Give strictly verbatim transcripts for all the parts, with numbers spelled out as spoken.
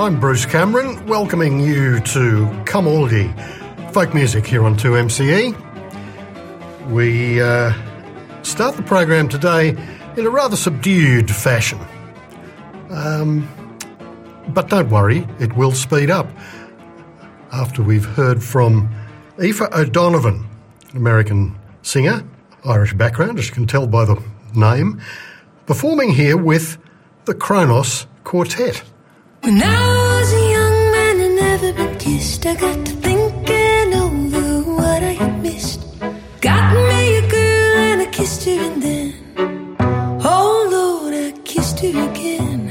I'm Bruce Cameron, welcoming you to Come All Ye, folk music here on two M C E. We uh, start the program today in a rather subdued fashion. Um, but don't worry, it will speed up after we've heard from Aoife O'Donovan, an American singer, Irish background, as you can tell by the name, performing here with the Kronos Quartet. When I was a young man and never been kissed, I got to thinking over what I had missed. Got me a girl and I kissed her and then, oh Lord, I kissed her again.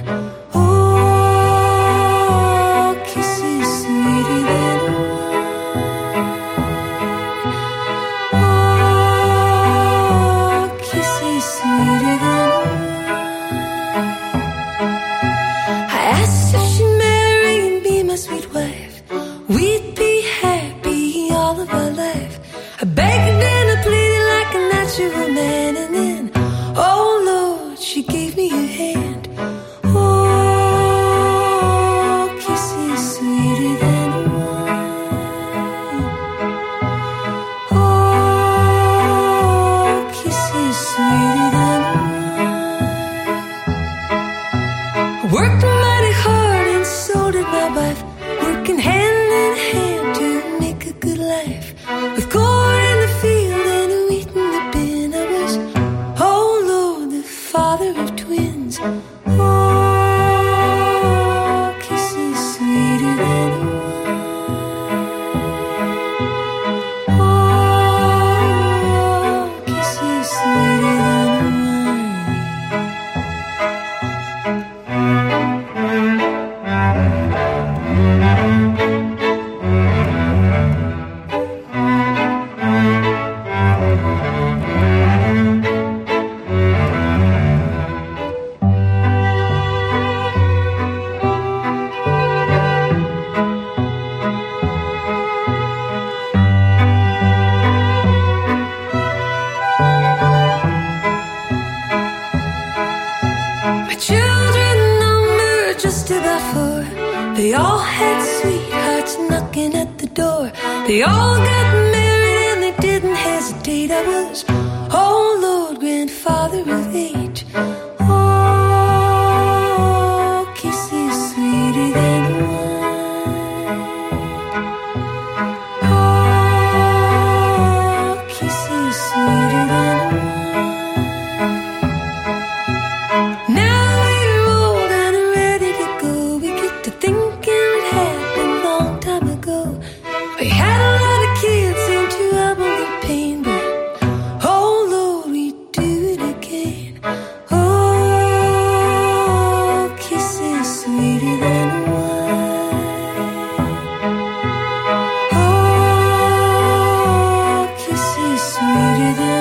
Oh, kisses sweeter than wine. Oh, kisses sweeter than sweet wife, we'd be happy all of our life. I begged and I pleaded like a natural man, and then, oh Lord, she gave me her hand. Oh, kisses sweeter than wine. Oh, kisses sweeter than wine. I worked mighty hard and so did my wife, working hand in hand to make a good life. With corn in the field and wheat in the bin, I was, oh Lord, the father of twins. Oh, kisses sweeter than wine. Oh, kisses sweeter than they all had sweethearts knocking at the door. They all got married and they didn't hesitate. I was, oh Lord, grandfather of eight. Oh, kisses sweeter than wine. Oh, kisses sweeter than wine. Now we're old and ready to go. We get to think we had a lot of kids and trouble and pain, but oh Lord, we do it again. Oh, kisses sweeter than wine. Oh, kisses sweeter than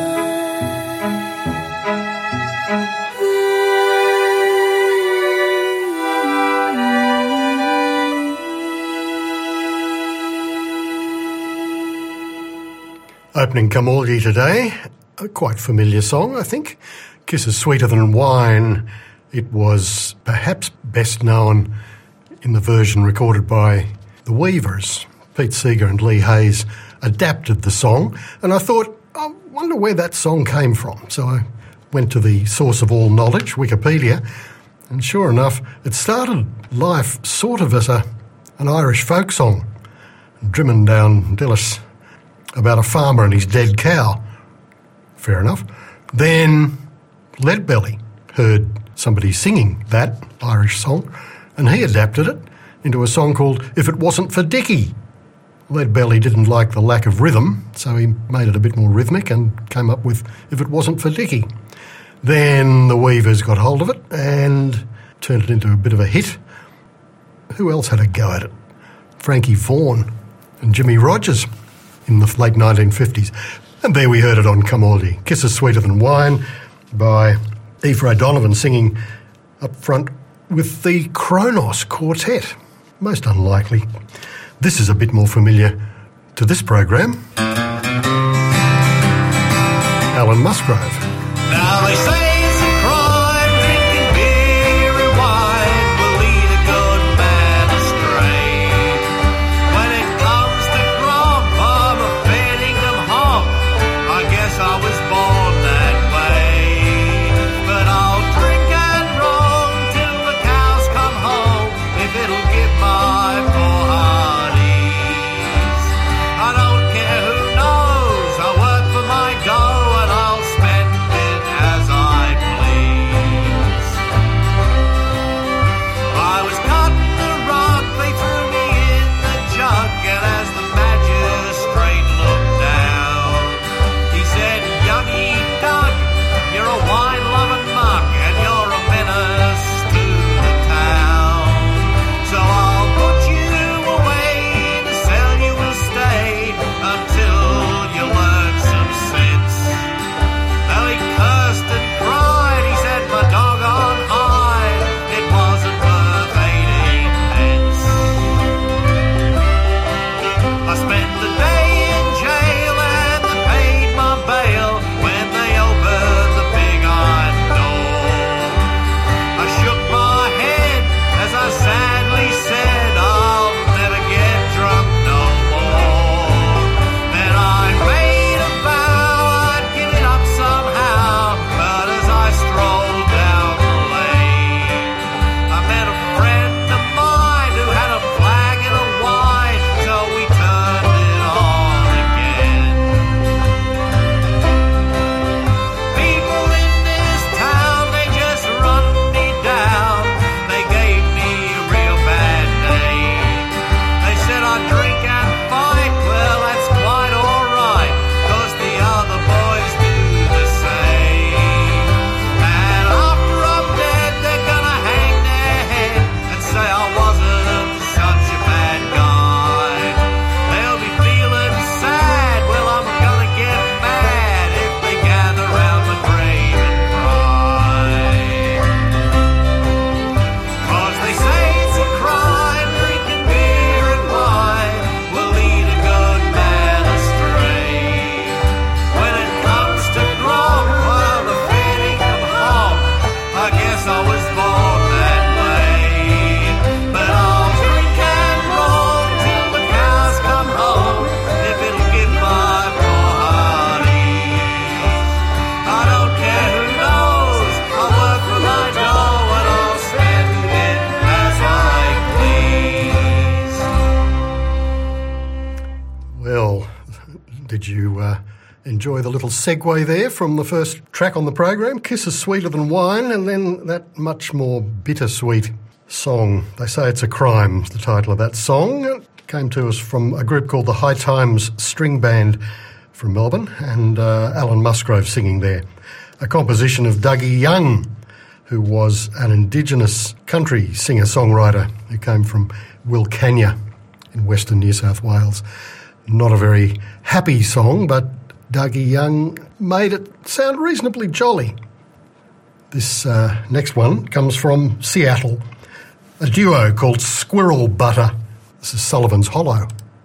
Opening Come All Ye today, a quite familiar song, I think. Kisses Sweeter Than Wine. It was perhaps best known in the version recorded by the Weavers. Pete Seeger and Lee Hayes adapted the song, and I thought, I wonder where that song came from. So I went to the source of all knowledge, Wikipedia, and sure enough, it started life sort of as a an Irish folk song, Drimmin Down Dillis, about a farmer and his dead cow. Fair enough. Then Leadbelly heard somebody singing that Irish song, and he adapted it into a song called If It Wasn't for Dickie. Leadbelly didn't like the lack of rhythm, so he made it a bit more rhythmic and came up with If It Wasn't for Dickie. Then the Weavers got hold of it and turned it into a bit of a hit. Who else had a go at it? Frankie Vaughan and Jimmy Rogers in the late nineteen fifties. And there we heard it on Come All Ye, Kisses Sweeter Than Wine, by Aoife O'Donovan singing up front with the Kronos Quartet. Most unlikely. This is a bit more familiar to this program. Alan Musgrave. Now they say it's a crime, drinking beer or wine will lead a good man Did you uh, enjoy the little segue there from the first track on the program, Kiss is Sweeter Than Wine, and then that much more bittersweet song, They Say It's a Crime, the title of that song. It came to us from a group called the High Times String Band from Melbourne, and uh, Alan Musgrove singing there. A composition of Dougie Young, who was an Indigenous country singer-songwriter who came from Wilcannia in western New South Wales. Not a very happy song, but Dougie Young made it sound reasonably jolly. This uh, next one comes from Seattle, a duo called Squirrel Butter. This is Sullivan's Hollow.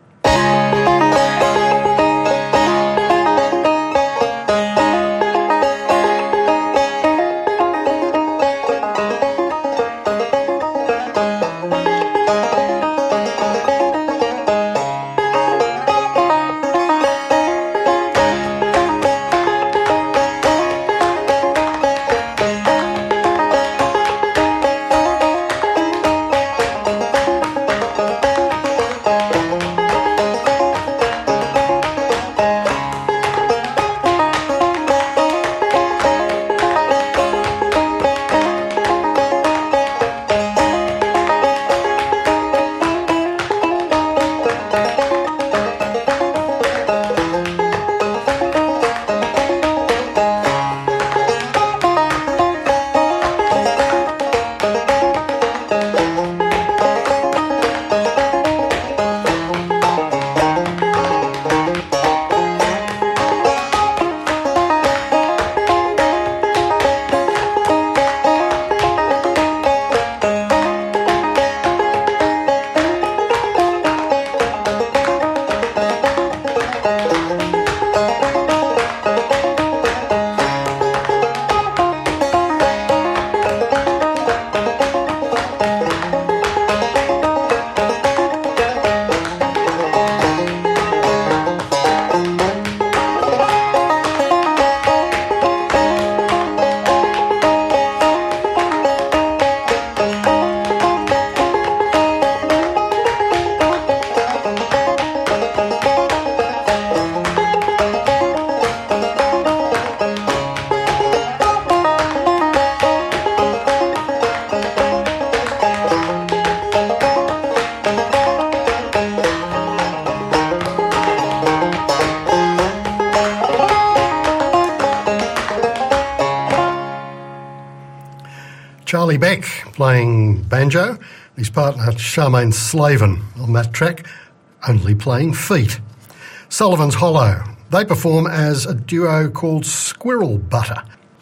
Charlie Beck playing banjo, his partner Charmaine Slavin on that track, only playing feet. Sullivan's Hollow, they perform as a duo called Squirrel Butter.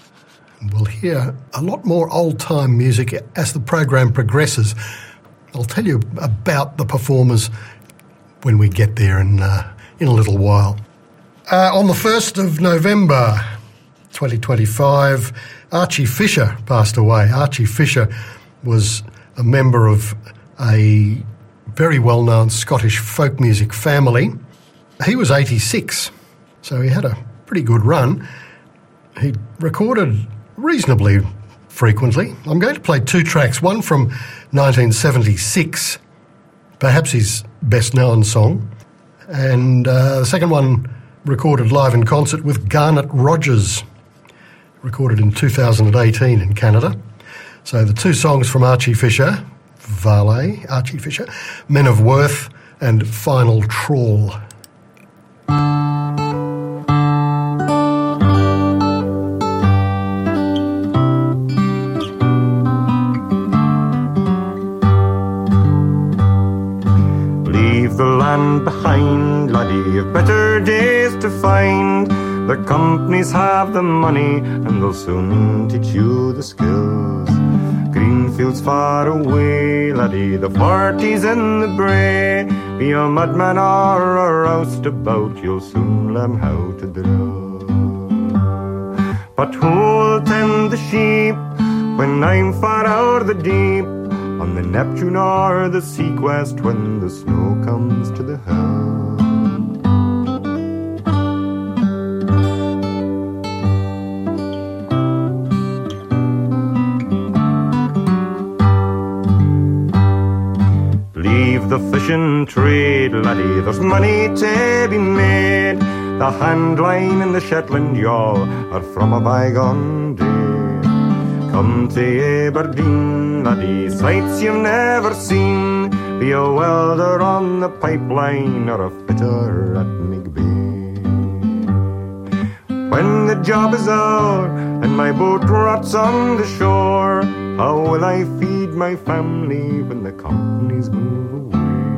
We'll hear a lot more old-time music as the program progresses. I'll tell you about the performers when we get there in, uh, in a little while. Uh, on the first of November twenty twenty-five, Archie Fisher passed away. Archie Fisher was a member of a very well-known Scottish folk music family. He was eighty-six, so he had a pretty good run. He recorded reasonably frequently. I'm going to play two tracks, one from nineteen seventy-six, perhaps his best-known song, and uh, the second one recorded live in concert with Garnet Rogers, recorded in two thousand eighteen in Canada. So the two songs from Archie Fisher, Valet, Archie Fisher, Men of Worth and Final Trawl. Leave the land behind, laddie, you've better days to find. The companies have the money and they'll soon teach you the skills. Greenfields far away, laddie, the party's in the bray. Be a madman or a roustabout, you'll soon learn how to drill. But who'll tend the sheep when I'm far out the deep, on the Neptune or the Seaquest when the snow comes to the hill? Leave the fishing trade, laddie, there's money to be made. The handline and the Shetland yawl are from a bygone day. Come to Aberdeen, laddie, sights you've never seen. Be a welder on the pipeline or a fitter at McBay. When the job is out and my boat rots on the shore, how will I feed my family when the companies move away?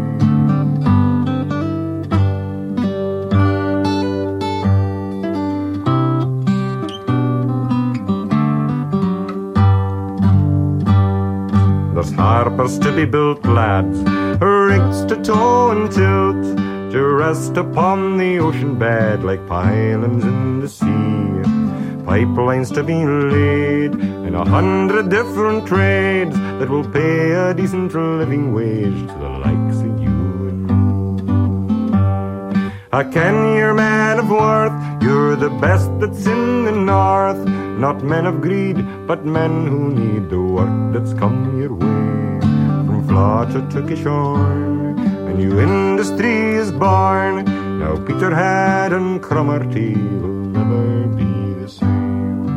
There's harbours to be built, lads, rigs to tow and tilt, to rest upon the ocean bed like pylons in the sea. Pipelines to be laid in a hundred different trades that will pay a decent living wage to the likes of you and me. I ken you're men of worth, you're the best that's in the north. Not men of greed, but men who need the work that's come your way. From Flata to Kishorn, a new industry is born. Now Peterhead and Cromarty will never be the same.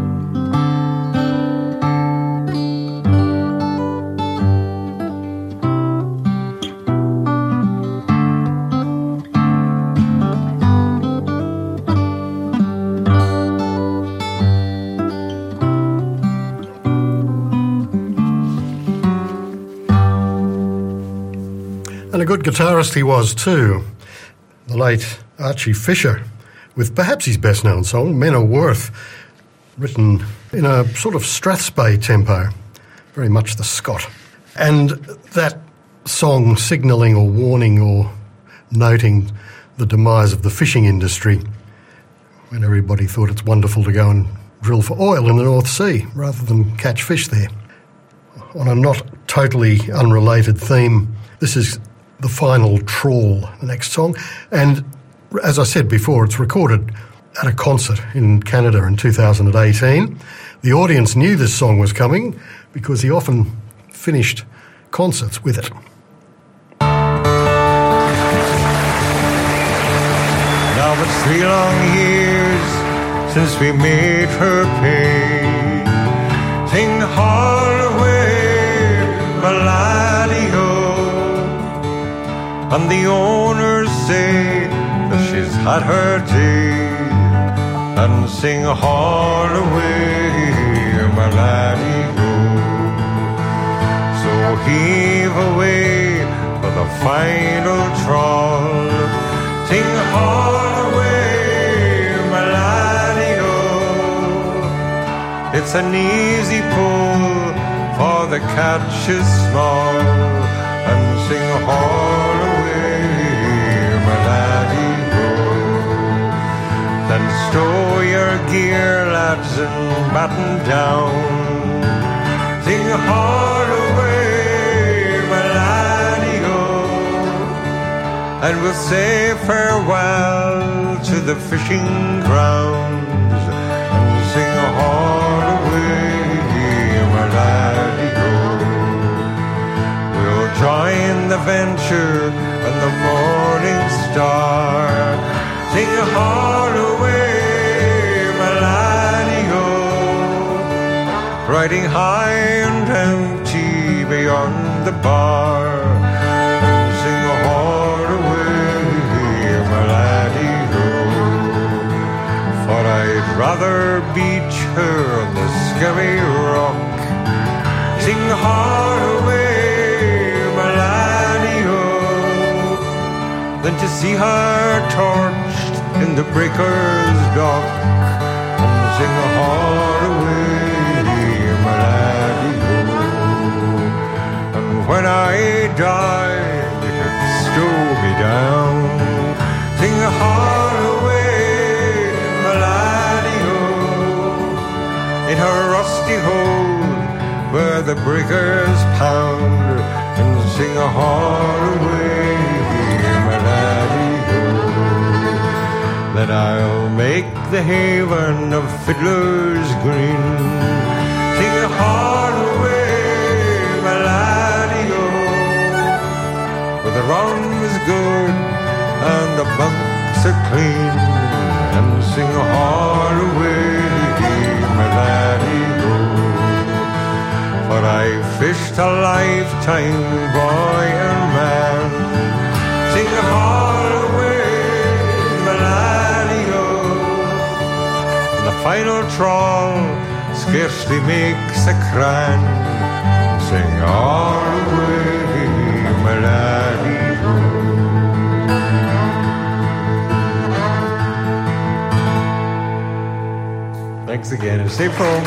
And a good guitarist he was too, the late Archie Fisher, with perhaps his best known song, Men o' Worth, written in a sort of Strathspey tempo, very much the Scot. And that song signalling or warning or noting the demise of the fishing industry, when everybody thought it's wonderful to go and drill for oil in the North Sea rather than catch fish there. On a not totally unrelated theme, this is The Final Trawl, the next song. And as I said before, it's recorded at a concert in Canada in two thousand eighteen. The audience knew this song was coming because he often finished concerts with it. Now it's three long years since we made her pay. Sing Holloway, my laddie-o. And the owners say that she's had her day. And sing Holloway, my laddie-o. So heave away for the final trawl. Sing Holloway, my laddie-o. It's an easy pull, for the catch is small. And sing Holloway, my laddie-o. Then stow your gear, lads, and batten down. Sing Holloway, my laddie-o. And we'll say farewell to the fishing grounds. And sing Holloway, my laddie-o. We'll join the Venture and the Morning Star. Sing Holloway, my laddie-o. Riding high and empty beyond the bar. And sing Holloway, my laddie-o. For I'd rather beach her on the scurry rock. Sing Holloway, my laddie-o, than to see her torched in the breaker's dock. And sing Holloway, my laddie-o. And when I die, you can stow me down. Sing Holloway, my laddie-o, in her rusty hold where the breakers pound. And sing Holloway, my laddie-o. Then I'll make the haven of Fiddler's Green. Sing Holloway, my laddie-o, where the rum is good and the bunks are clean. and sing hard away, my laddie go. For I fished a lifetime, boy and man, sing hard away, my laddie go. The final trawl scarcely makes a cran, sing hard away, my laddie go. Thanks again, and stay home.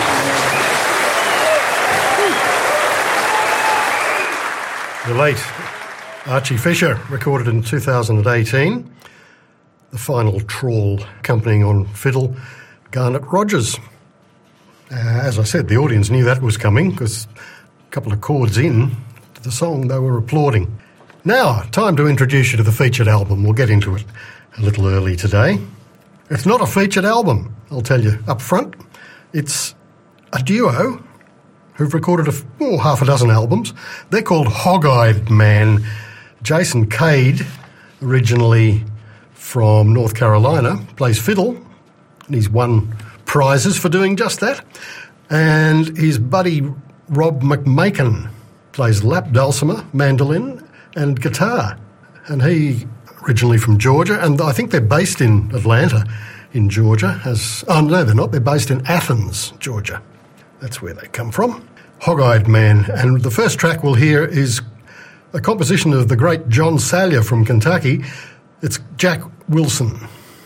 The late Archie Fisher recorded in two thousand eighteen. The final trawl accompanying on fiddle, Garnet Rogers. Uh, as I said, the audience knew that was coming because a couple of chords in to the song they were applauding. Now, time to introduce you to the featured album. We'll get into it a little early today. It's not a featured album, I'll tell you up front. It's a duo who've recorded a, oh, half a dozen albums. They're called Hog-Eyed Man. Jason Cade, originally from North Carolina, plays fiddle, and he's won prizes for doing just that. And his buddy Rob McMakin plays lap dulcimer, mandolin, and guitar. And he originally from Georgia, and I think they're based in Atlanta, in Georgia. As oh no, they're not. They're based in Athens, Georgia. That's where they come from. Hog-Eyed Man. And the first track we'll hear is a composition of the great John Salyer from Kentucky. It's Jack Wilson.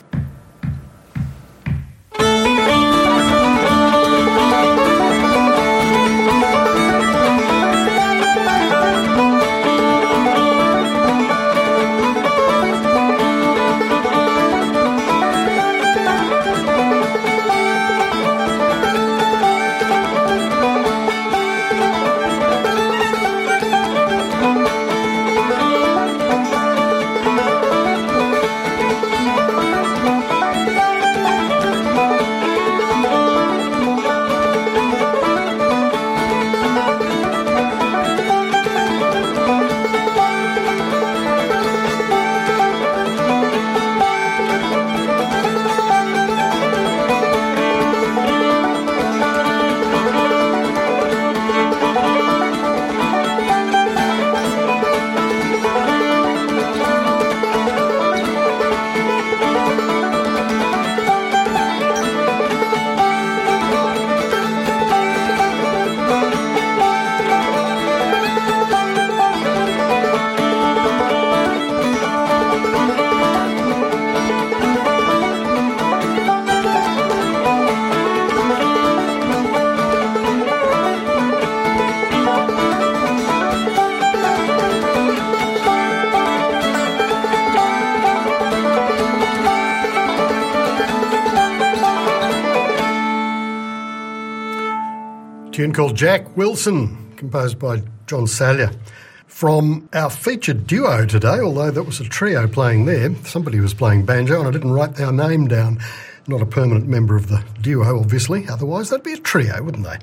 Tune called Jack Wilson, composed by John Salyer. From our featured duo today, although that was a trio playing there, somebody was playing banjo and I didn't write their name down. Not a permanent member of the duo, obviously, otherwise that'd be a trio, wouldn't they?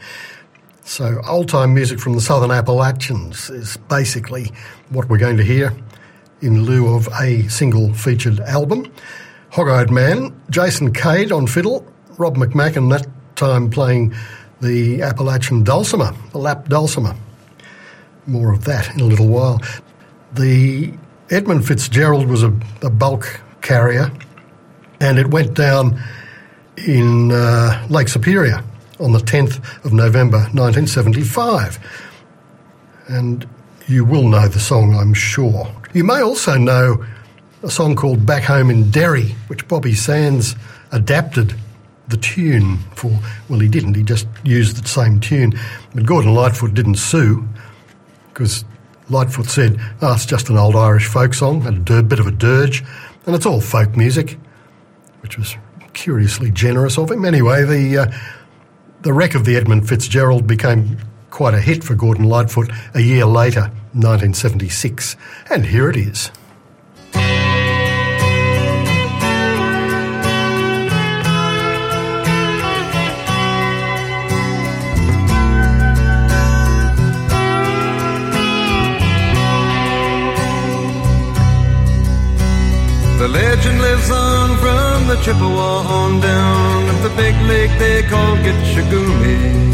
So old-time music from the Southern Appalachians is basically what we're going to hear in lieu of a single featured album. Hog-Eyed Man, Jason Cade on fiddle, Rob McMakin that time playing the Appalachian dulcimer, the lap dulcimer. More of that in a little while. The Edmund Fitzgerald was a, a bulk carrier, and it went down in uh, Lake Superior on the tenth of November nineteen seventy-five. And you will know the song, I'm sure. You may also know a song called Back Home in Derry, which Bobby Sands adapted the tune for. Well, he didn't, he just used the same tune. But Gordon Lightfoot didn't sue, because Lightfoot said, oh, it's just an old Irish folk song, a dir- bit of a dirge, and it's all folk music, which was curiously generous of him. Anyway, the uh, the wreck of the Edmund Fitzgerald became quite a hit for Gordon Lightfoot a year later, nineteen seventy-six, and here it is. The legend lives on from the Chippewa on down of the big lake they call Gitchagumi.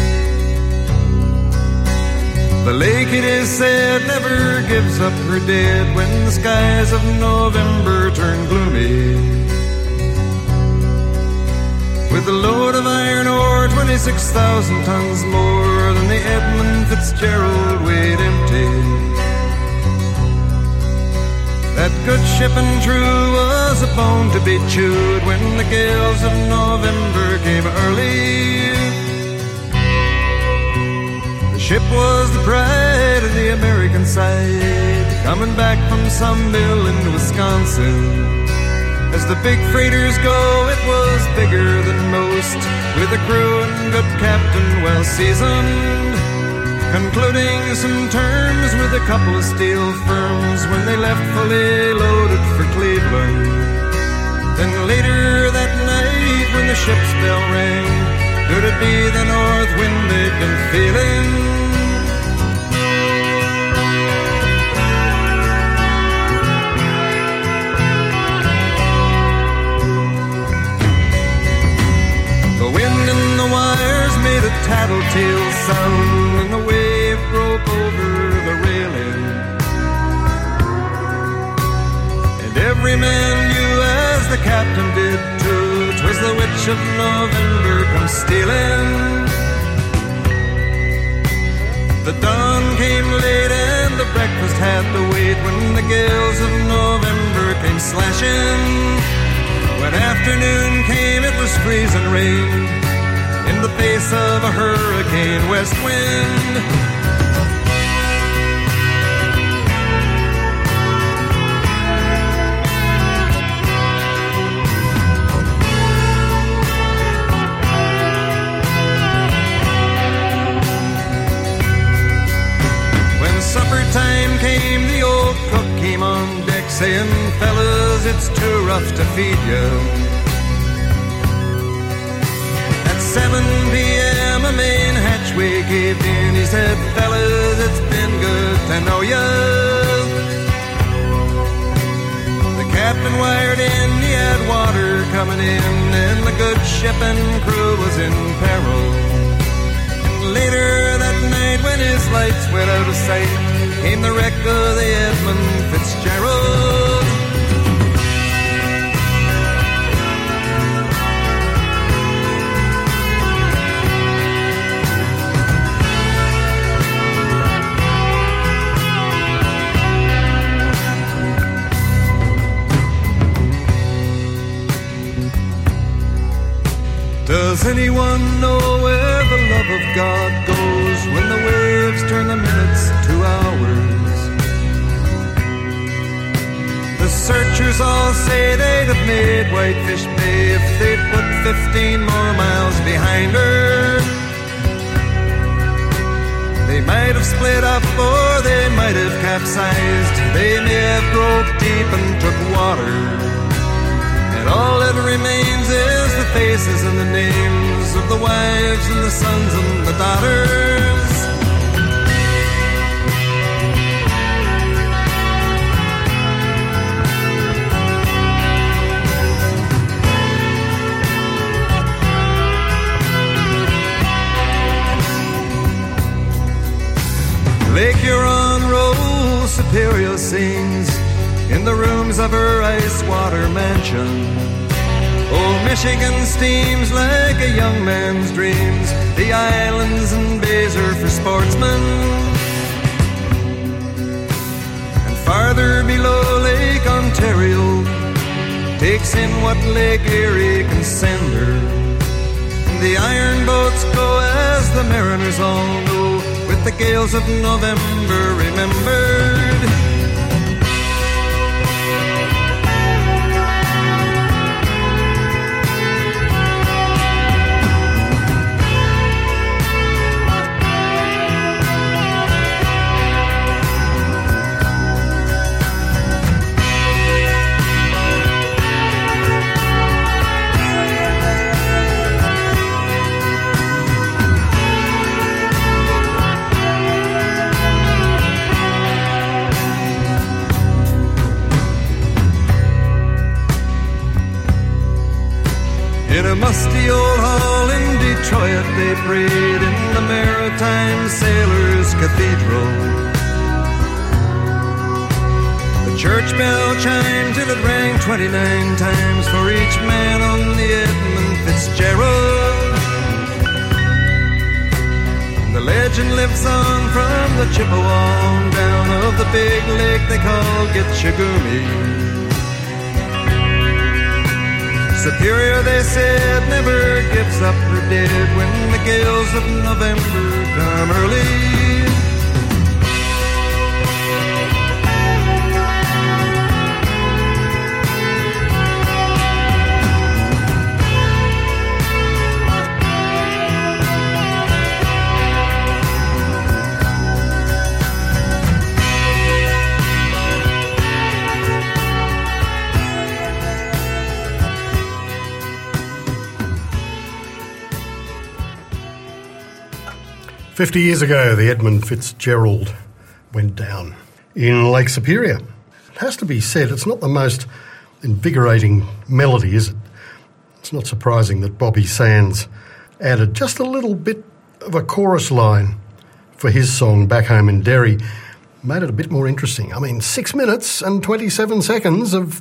The lake, it is said, never gives up her dead when the skies of November turn gloomy. With a load of iron ore, twenty-six thousand tons more than the Edmund Fitzgerald weighed empty. That good ship and true was a bone to be chewed when the gales of November came early. The ship was the pride of the American side, coming back from some mill in Wisconsin. As the big freighters go, it was bigger than most, with a crew and good captain well seasoned, concluding some terms with a couple of steel firms when they left fully loaded for Cleveland. Then later that night when the ship's bell rang, could it be the north wind they'd been feeling? The wind in the wires made a tattletale sound, and the wave broke over the railing. And every man knew, as the captain did too, 'twas the witch of November come stealing. The dawn came late and the breakfast had to wait when the gales of November came slashing. When afternoon came, it was freezing rain in the face of a hurricane west wind. When supper time came, the old cook came on deck saying, "Fellas, it's too rough to feed you." At seven p.m. a main hatchway caved in. He said, "Fellas, it's been good to know you." The captain wired in, he had water coming in, and the good ship and crew was in peril. And later that night when his lights went out of sight, came the wreck of the Edmund Fitzgerald. Does anyone know where the love of God goes when the waves turn the minutes to hours? The searchers all say they'd have made Whitefish Bay if they'd put fifteen more miles behind her. They might have split up or they might have capsized. They may have broke deep and took water. And all that remains is the faces and the names of the wives and the sons and the daughters. Lake Huron rolls, Superior sings in the rooms of her ice water mansion. Old Michigan steams like a young man's dreams. The islands and bays are for sportsmen. And farther below, Lake Ontario takes in what Lake Erie can send her. And the iron boats go, as the mariners all know, with the gales of November remembered. In a musty old hall in Detroit, they prayed in the Maritime Sailors Cathedral. The church bell chimed till it rang twenty-nine times for each man on the Edmund Fitzgerald. The legend lives on from the Chippewa on down of the big lake they call Gitchagumi. Superior, they said, never gives up her dead when the gales of November come early. Fifty years ago, the Edmund Fitzgerald went down in Lake Superior. It has to be said, it's not the most invigorating melody, is it? It's not surprising that Bobby Sands added just a little bit of a chorus line for his song Back Home in Derry. Made it a bit more interesting. I mean, six minutes and twenty-seven seconds of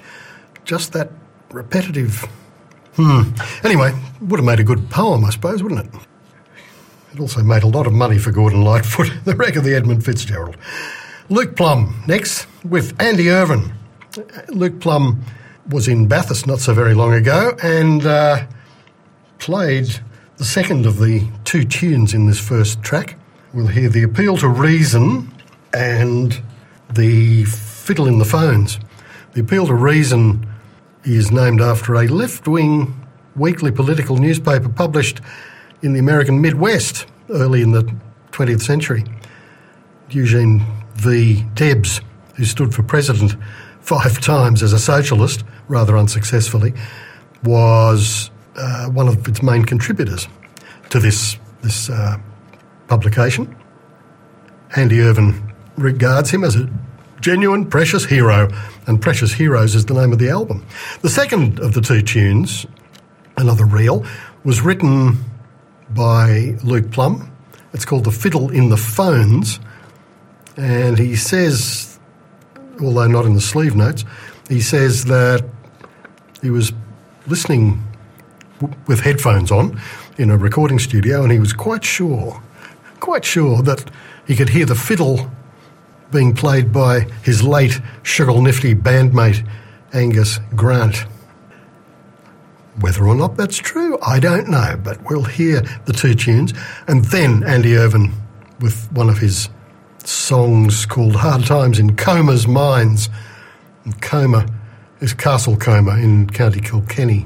just that repetitive... Hmm. Anyway, would have made a good poem, I suppose, wouldn't it? It also made a lot of money for Gordon Lightfoot, the wreck of the Edmund Fitzgerald. Luke Plum next with Andy Irvine. Luke Plum was in Bathurst not so very long ago and uh, played the second of the two tunes in this first track. We'll hear The Appeal to Reason and The Fiddle in the Phones. The Appeal to Reason is named after a left-wing weekly political newspaper published in the American Midwest early in the twentieth century. Eugene V. Debs, who stood for president five times as a socialist, rather unsuccessfully, was uh, one of its main contributors to this, this uh, publication. Andy Irvine regards him as a genuine, precious hero, and Precious Heroes is the name of the album. The second of the two tunes, another reel, was written by Luke Plum. It's called The Fiddle in the Phones, and he says, although not in the sleeve notes, he says that he was listening w- with headphones on in a recording studio, and he was quite sure, quite sure that he could hear the fiddle being played by his late Sugar-Nifty bandmate Angus Grant. Whether or not that's true, I don't know, but we'll hear the two tunes, and then Andy Irvine with one of his songs called Hard Times in Comer's Mines. And Comer is Castle Comer in County Kilkenny.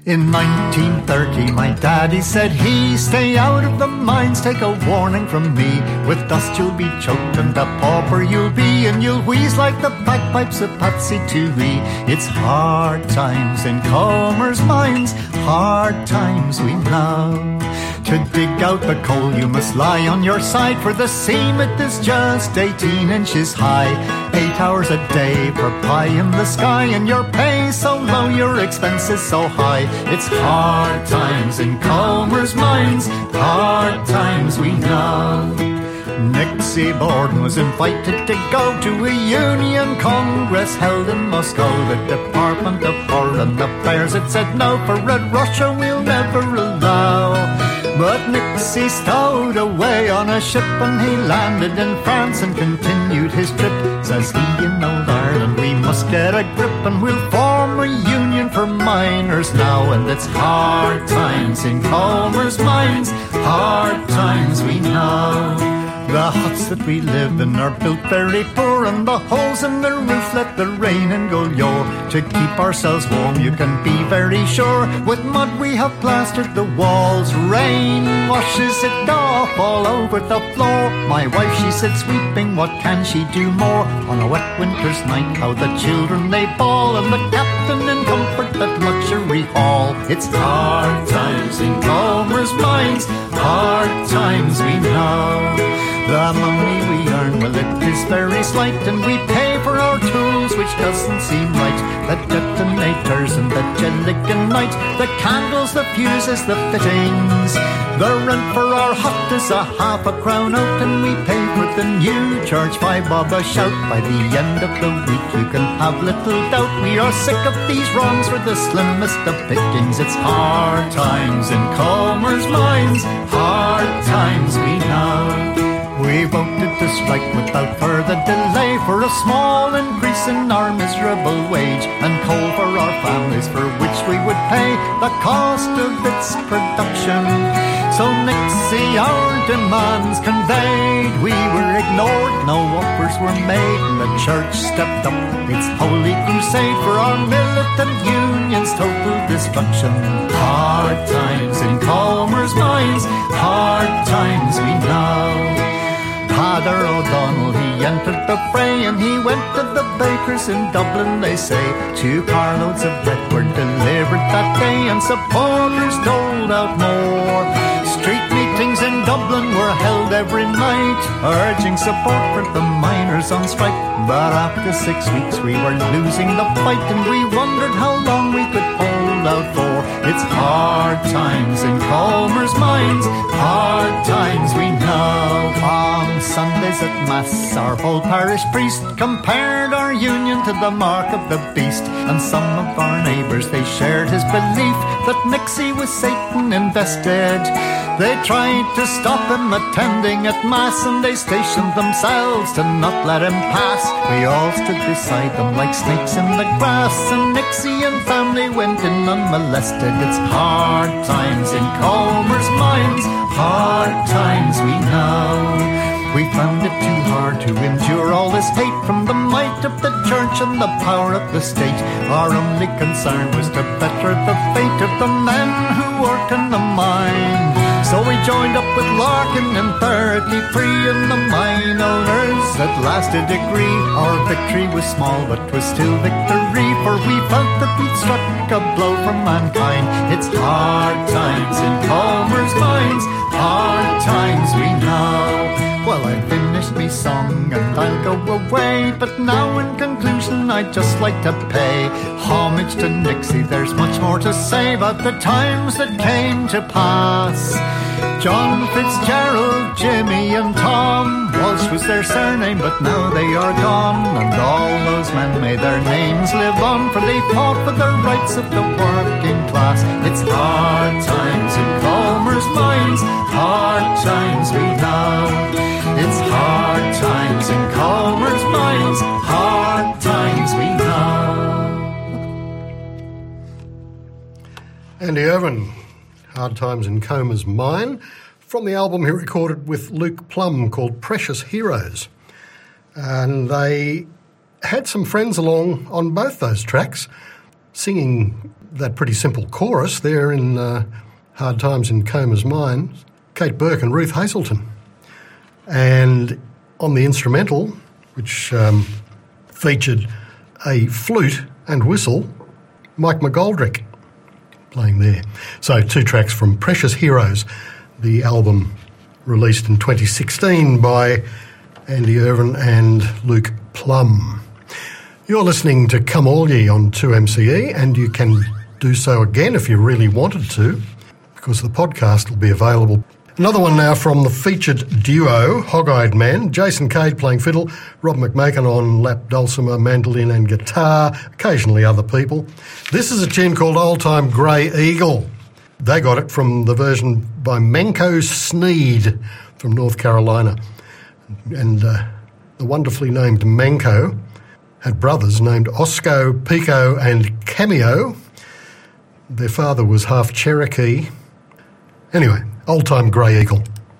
In nineteen thirty, my daddy said he stay out of the mines, take a warning from me. With dust you'll be choked and a pauper you'll be, and you'll wheeze like the bagpipes of Patsy Toohey. It's hard times in Comer's mines, hard times we know. To dig out the coal you must lie on your side, for the cement is just eighteen inches high. Eight hours a day for pie in the sky, and your pay so low, your expenses so high. It's hard times in Comer's mines, hard times we know. Nixie Borden was invited to go to a union congress held in Moscow. The Department of Foreign Affairs had said no, for Red Russia we'll never allow. But Nixie stowed away on a ship, and he landed in France and continued his trip. Says he, in old Ireland we must get a grip, and we'll form a union for miners now. And it's hard times in Comer's mines, hard times we know. The huts that we live in are built very poor, and the holes in the roof let the rain in go yaw. To keep ourselves warm you can be very sure, with mud we have plastered the walls. Rain washes it off all over the floor. My wife, she said sweeping, what can she do more? On a wet winter's night how the children they bawl, and the captain in comfort that luxury hall. It's hard times in Comer's mines, hard times we know. The money we earn, well, it is very slight, and we pay for our tools, which doesn't seem right. The detonators and the gelignite, the candles, the fuses, the fittings. The rent for our hut is a half a crown out, and we pay for the new charge five bob a shout. By the end of the week you can have little doubt we are sick of these wrongs for the slimmest of pickings. It's hard times in Comer's mines, hard times we know. We voted to strike without further delay for a small increase in our miserable wage, and coal for our families, for which we would pay the cost of its production. So Nixie our demands conveyed, we were ignored, no offers were made, and the church stepped up its holy crusade for our militant union's total destruction. Hard times in Comer's mines, hard times we know. Father O'Donnell, he entered the fray, and he went to the bakers in Dublin, they say. Two carloads of bread were delivered that day, and supporters doled out more. Street meetings in Dublin were held every night, urging support for the miners on strike. But after six weeks we were losing the fight, and we wondered how long we could hold out for. It's hard times in Comer's mines, hard times we know. On Sundays at Mass our whole parish priest compared our union to the mark of the beast, and some of our neighbours they shared his belief that Nixie was Satan invested. They tried to stop him attending at Mass, and they stationed themselves to not let him pass. We all stood beside them like snakes in the grass, and Nixie and family went in unmolested. It's hard times in Comer's mines, hard times we know. We found it too hard to endure all this hate from the might of the church and the power of the state. Our only concern was to better the fate of the men who worked in the mine. So we joined up with Larkin and thirty-three and the mine owners at last did agree. Our victory was small but was still victory, for we felt that we'd struck a blow for mankind. It's hard times in Comer's mines, hard times we know. Well, I finished me song and I'll go away, but now in conclusion I'd just like to pay homage to Nixie. There's much more to say about the times that came to pass. John Fitzgerald, Jimmy and Tom, Walsh was their surname, but now they are gone. And all those men may their names live on, for they fought for the rights of the working class. It's hard times in Comer's mines, hard times we know. It's hard times in Comer's mines, hard times we know. Andy Irvine, Hard Times in Comer's Mine, from the album he recorded with Luke Plum called Precious Heroes. And they had some friends along on both those tracks. singing that pretty simple chorus there in uh, Hard Times in Comer's Mines, Kate Burke and Ruth Hazelton. And on the instrumental, which um, featured a flute and whistle, Mike McGoldrick playing there. So two tracks from Precious Heroes, the album released in twenty sixteen by Andy Irvin and Luke Plum. You're listening to Come All Ye on two M C E, and you can do so again if you really wanted to, because the podcast will be available. Another one now from the featured duo, Hog-Eyed Man, Jason Cade playing fiddle, Rob McMakin on lap dulcimer, mandolin and guitar, occasionally other people. This is a tune called Old Time Grey Eagle. They got it from the version by Manco Sneed from North Carolina. And uh, the wonderfully named Manco had brothers named Osco, Pico and Cameo. Their father was half Cherokee. Anyway, Old Time Grey Eagle.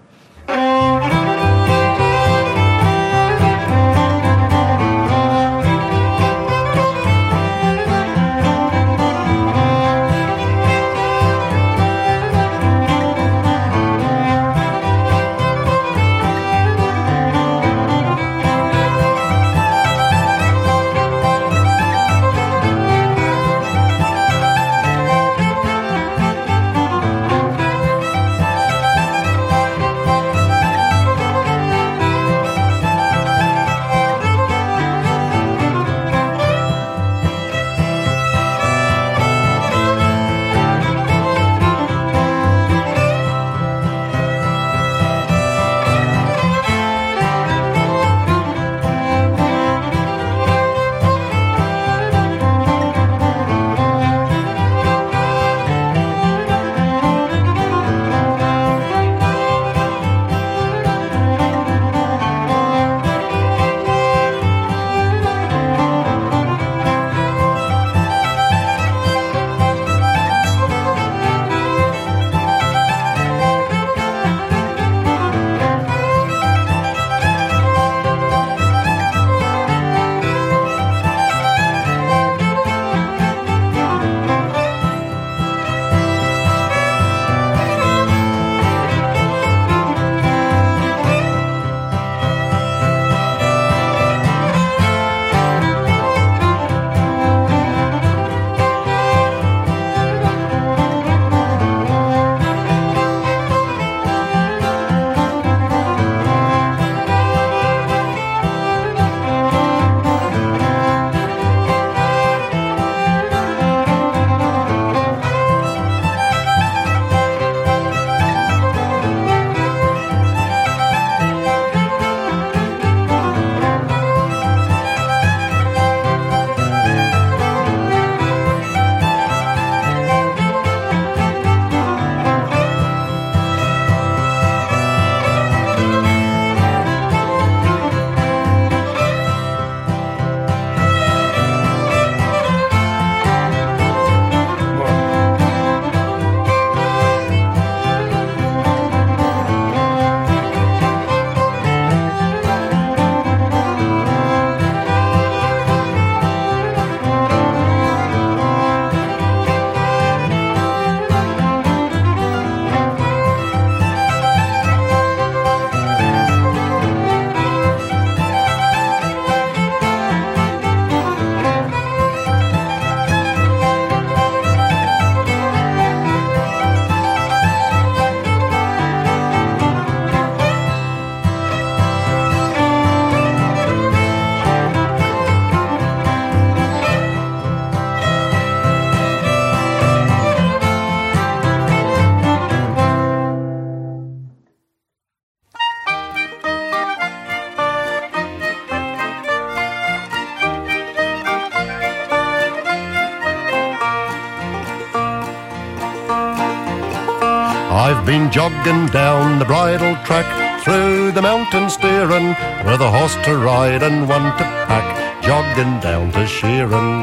I've been jogging down the bridle track, through the mountains steering, with a horse to ride and one to pack, jogging down to Sheeran.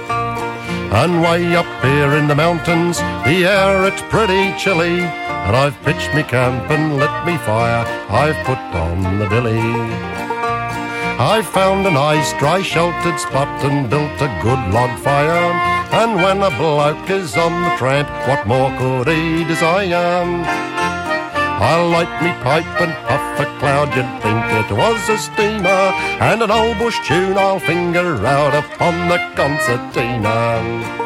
And way up here in the mountains, the air it's pretty chilly, and I've pitched me camp and lit me fire, I've put on the billy. I found a nice dry sheltered spot and built a good log fire. And when a bloke is on the tramp, what more could he desire? I'll light me pipe and puff a cloud, you'd think it was a steamer, and an old bush tune I'll finger out upon the concertina.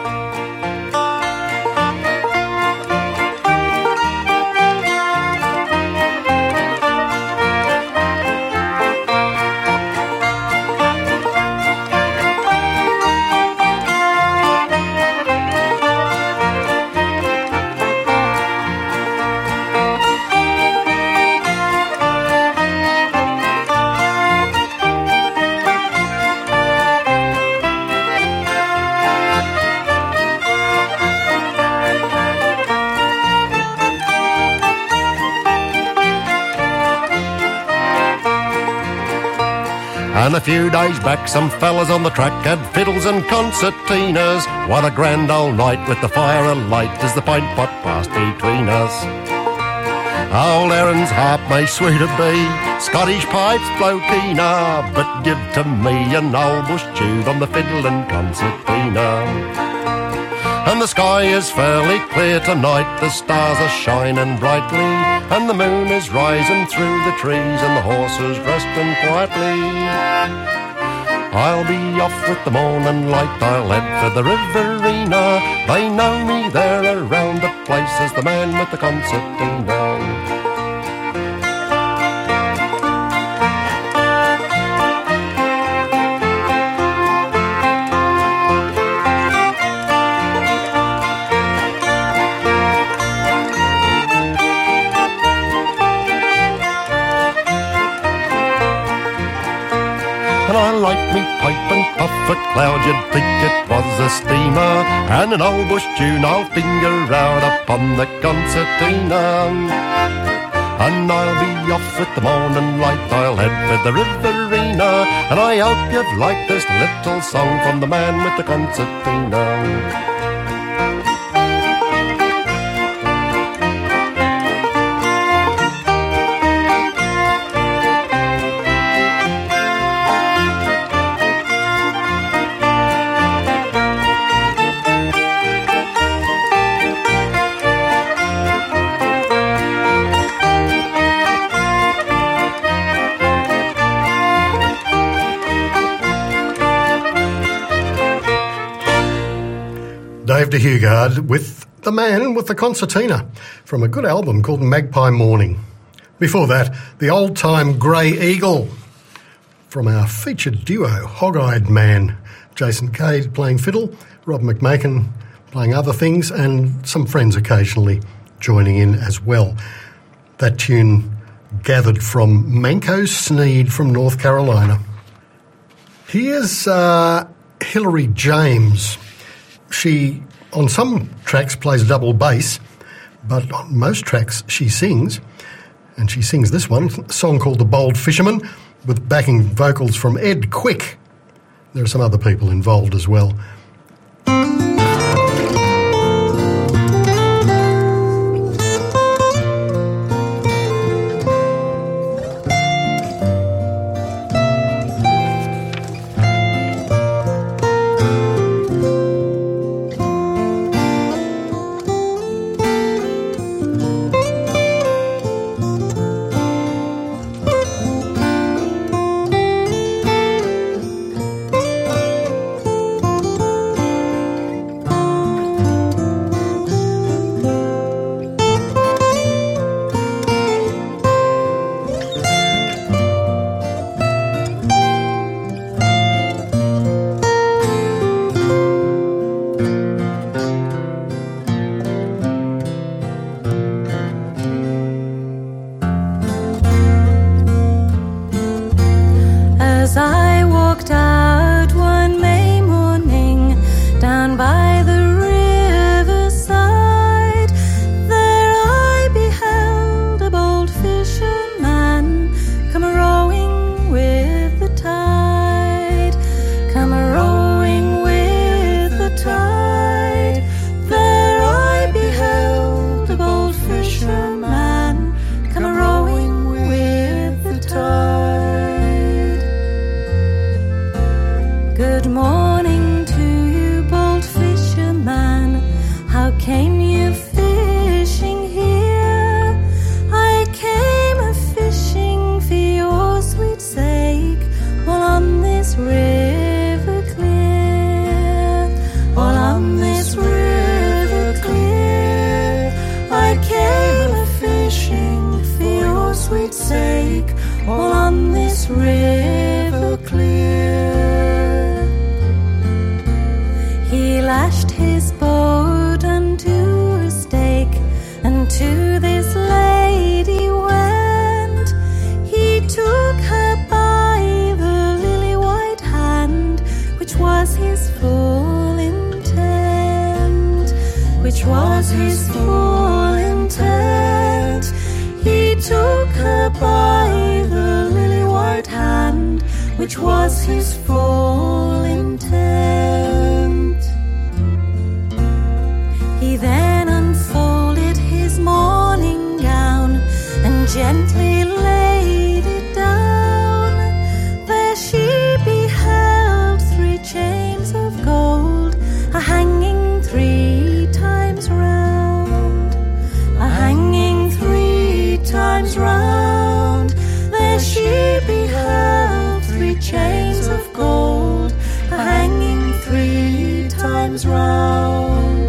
And a few days back some fellas on the track had fiddles and concertinas. What a grand old night with the fire alight as the pint pot passed between us. Old Aaron's harp may sweeter be, Scottish pipes blow keener, but give to me an old bush tune on the fiddle and concertina. And the sky is fairly clear tonight, the stars are shining brightly, and the moon is rising through the trees, and the horses resting quietly. I'll be off with the morning light, I'll head for the Riverina. They know me there around the place as the man with the concertina. And I like me pipe and puff a cloud, you'd think it was a steamer, and an old bush tune I'll finger out upon the concertina. And I'll be off with the morning light, I'll head for the Riverina, and I hope you've liked this little song from the man with the concertina. Dave de Hugard with The Man with the Concertina from a good album called Magpie Morning. Before that, the old-time Grey Eagle from our featured duo, Hog-Eyed Man. Jason Cade playing fiddle, Rob McMakin playing other things, and some friends occasionally joining in as well. That tune gathered from Manco Sneed from North Carolina. Here's uh, Hilary James. She, on some tracks, plays double bass, but on most tracks she sings. And she sings this one, a song called The Bold Fisherman, with backing vocals from Ed Quick. There are some other people involved as well. all on this river clear. He lashed his boat unto a stake, and to this lady went. He took her by the lily white hand, which was his full intent, which was his full intent. He took her by the lily white hand, which was his full intent. He then unfolded his morning gown and gently laid it down. There she beheld three chains of gold, a hanging three times round, a hanging three times round. There she beheld three chains of gold, a hanging three times round.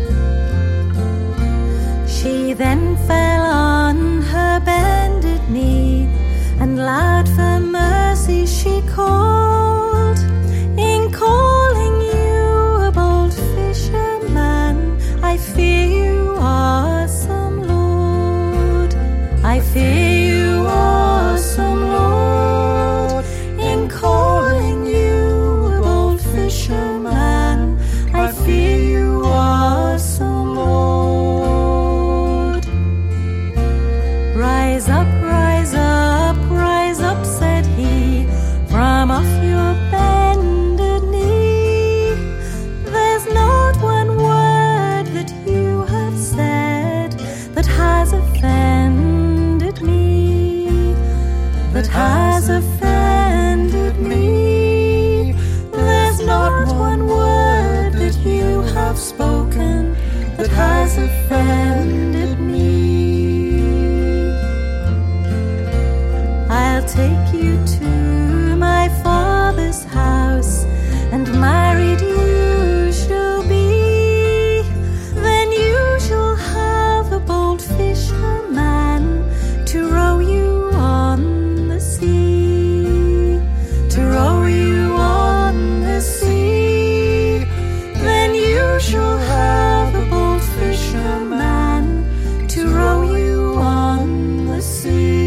She then fell on her bended knee, and loud for mercy she called. In calling you a bold fisherman, I fear you are some lord. I fear you are some lord. In calling you a bold fisherman, I fear you are some lord. Rise up, rise up, rise up, said he, from off your bended knee. There's not one word that you have said that has offended me, that has offended me. There's not one word that you have spoken that has offended me. I'll take you to my father's house, and married you shall be. Then you shall have a bold fisherman to row you on the sea, to row you on the sea. Then you shall have a bold fisherman to row you on the sea.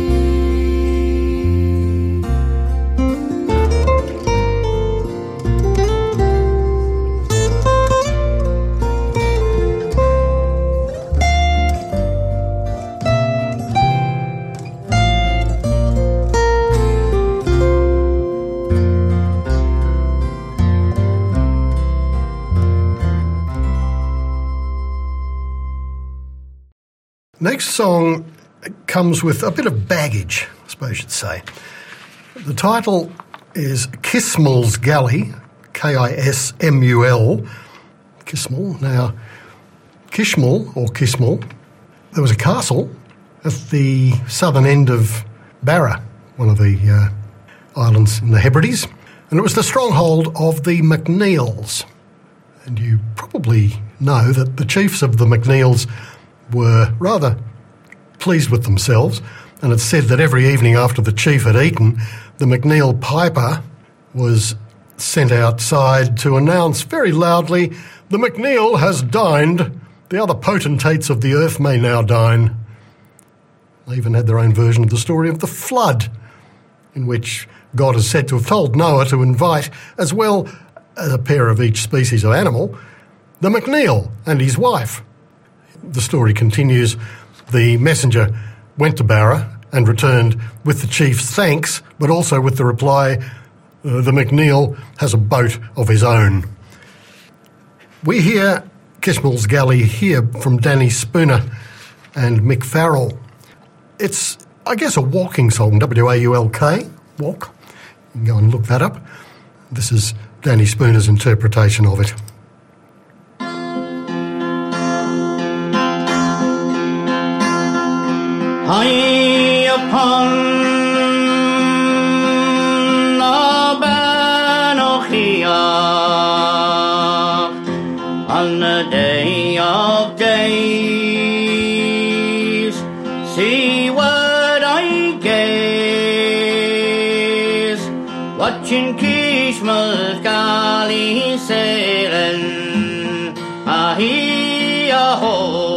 Next song comes with a bit of baggage, I suppose you'd say. The title is Kismel's Galley, K I S M U L, Kismel. Now, Kishmel, or Kismel, there was a castle at the southern end of Barra, one of the uh, islands in the Hebrides, and it was the stronghold of the MacNeils. And you probably know that the chiefs of the MacNeils were rather pleased with themselves, and it's said that every evening after the chief had eaten, the MacNeil piper was sent outside to announce very loudly, "The MacNeil has dined. The other potentates of the earth may now dine." They even had their own version of the story of the flood, in which God is said to have told Noah to invite, as well as a pair of each species of animal, the MacNeil and his wife. The story continues. The messenger went to Barra and returned with the chief's thanks, but also with the reply, uh, the MacNeil has a boat of his own. We hear Kismel's Galley here from Danny Spooner and Mick Farrell. It's, I guess, a walking song, W A U L K, walk. You can go and look that up. This is Danny Spooner's interpretation of it. High upon the Banochiach, on the day of days, see what I gave watching Kishma's galley sailing, ah-hee-ah-ho.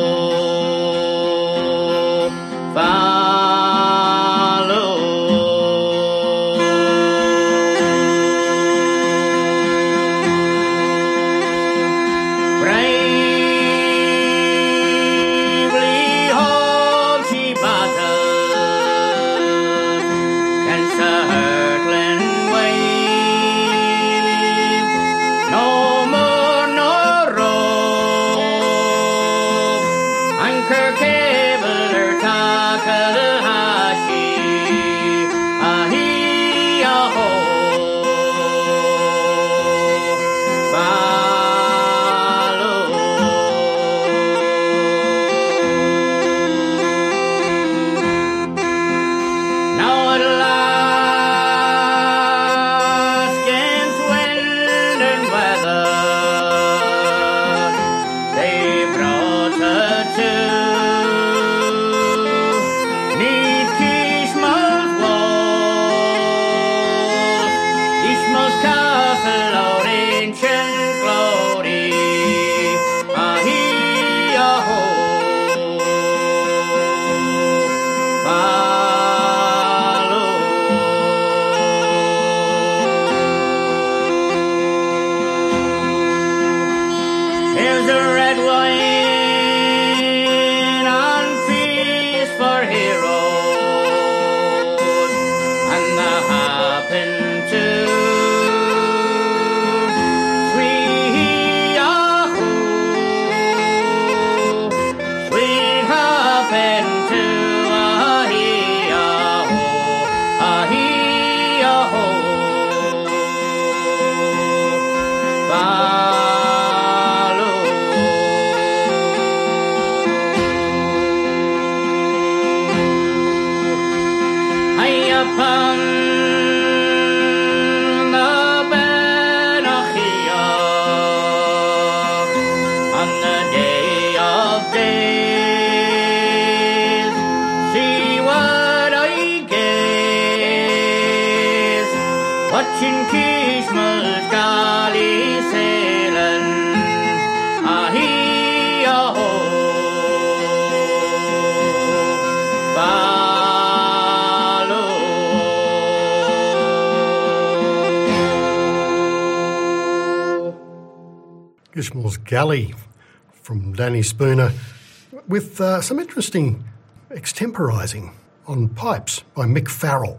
Gishmal's Galley from Danny Spooner, with uh, some interesting extemporising on pipes by Mick Farrell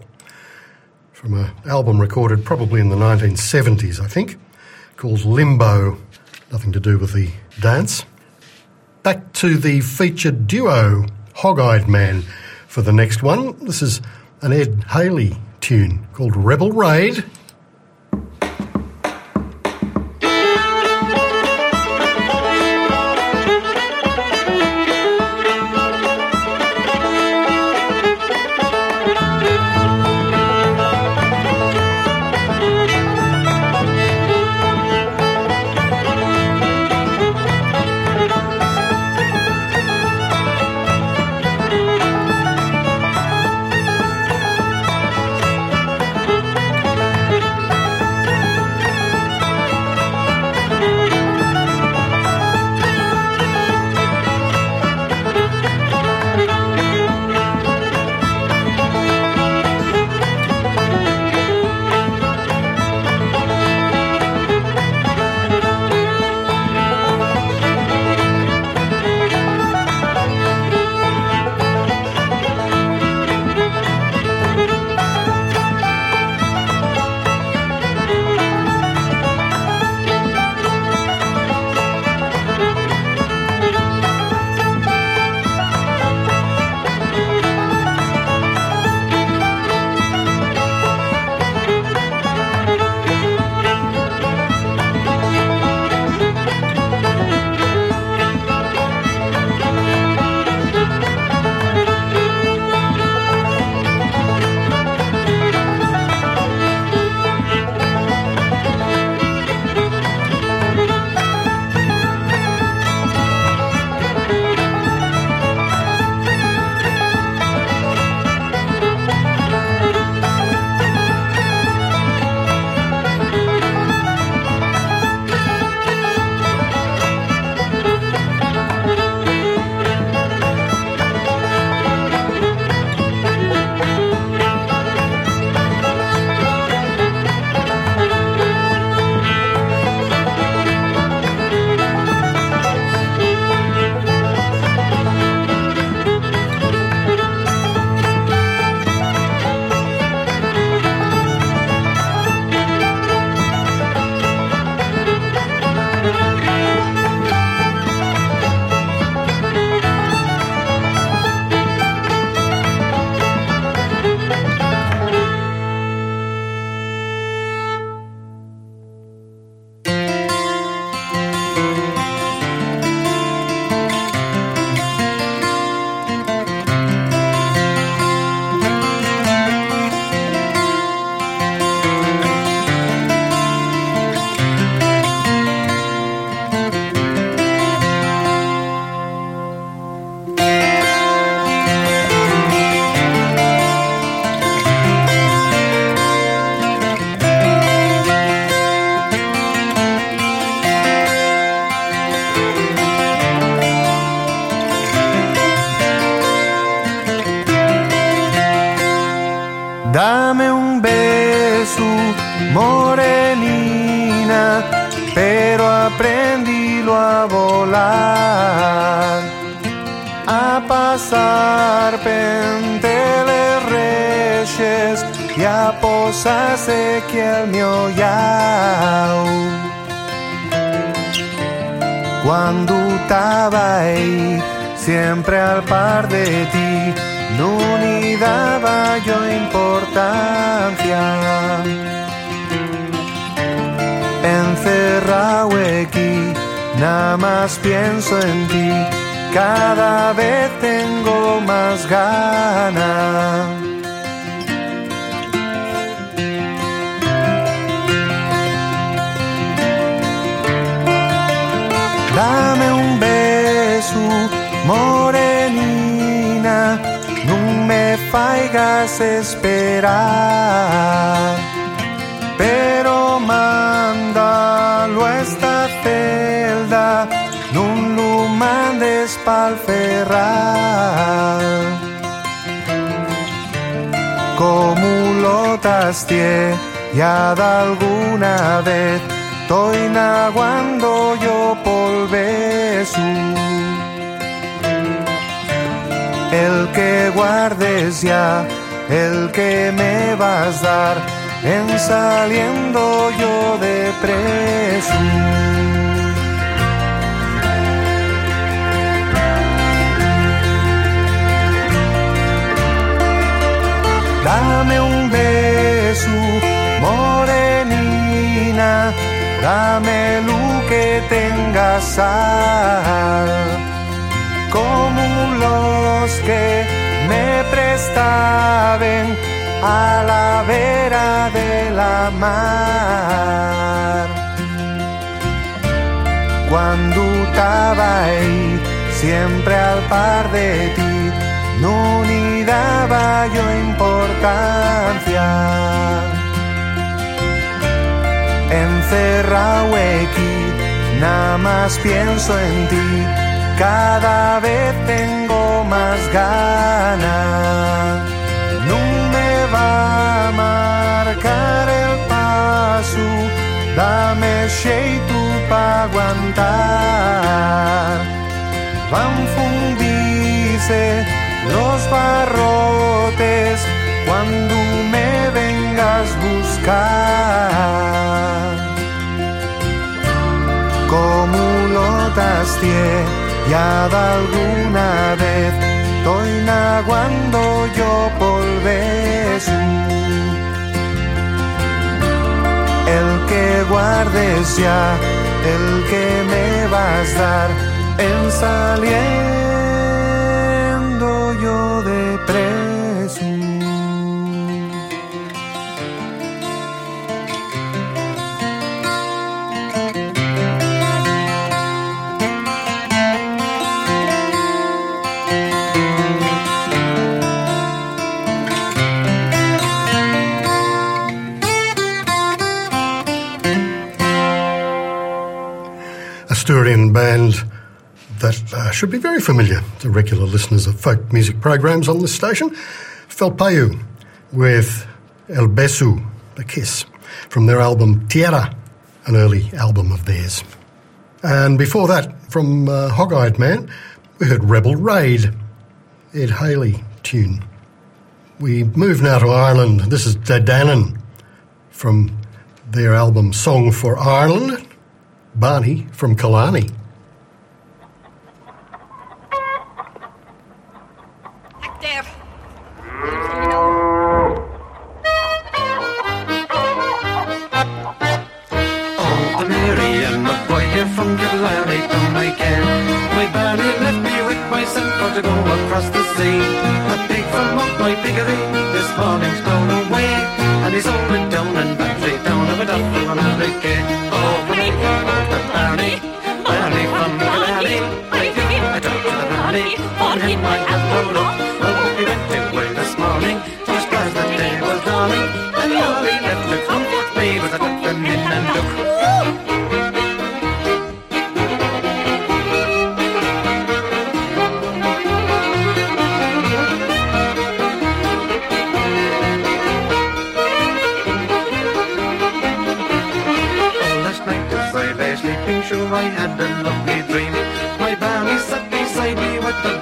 from an album recorded probably in the nineteen seventies, I think, called Limbo, nothing to do with the dance. Back to the featured duo, Hog-Eyed Man, for the next one. This is an Ed Haley tune called Rebel Raid. Dame un beso, morenina, pero aprendilo a volar, a passar penteles reixes e a posar-se que el meu llau. Cuando estaba ahí, siempre al par de ti, no ni daba yo importancia. Encerrado aquí, nada más pienso en ti, cada vez tengo más ganas. Dame un beso, morenina, no me faigas esperar, pero mándalo a esta celda, no lo mandes pa'l ferrar. Como lo tastié ya de alguna vez, estoy naguando yo por beso. El que guardes ya, el que me vas a dar, en saliendo yo de preso. Dame un beso, morenina, dame lo que tengas sal, como los que me prestaban a la vera de la mar. Cuando estaba ahí, siempre al par de ti, no ni daba yo importancia. Encerrado aquí, nada más pienso en ti, cada vez tengo más ganas. No me va a marcar el paso, dame jeito pa' aguantar. Van fundirse los barrotes cuando me vengas buscar. Como lo tastié ya de alguna vez, estoy naguando yo por beso. El que guardes ya, el que me vas a dar, en saliendo yo de preso. Asturian band that uh, should be very familiar to regular listeners of folk music programs on this station, Felpayu, with El Beso, The Kiss, from their album Tierra, an early album of theirs. And before that, from uh, Hog-Eyed Man, we heard Rebel Raid, Ed Haley tune. We move now to Ireland. This is Dadannon from their album Song for Ireland, Barney from Killarney. From Killarney come again. My Barney left me with my son for to go across the sea. A pig from up my piggery this morning's gone away, and he's all went down and badly down of a duffel on a again. Oh, Barney, the Barney, Barney from Killarney. I talked to the Barney on him I had no luck. Well, we went to work this morning, just as the day was dawning, and all he left to comfort me was a duck and in and duck.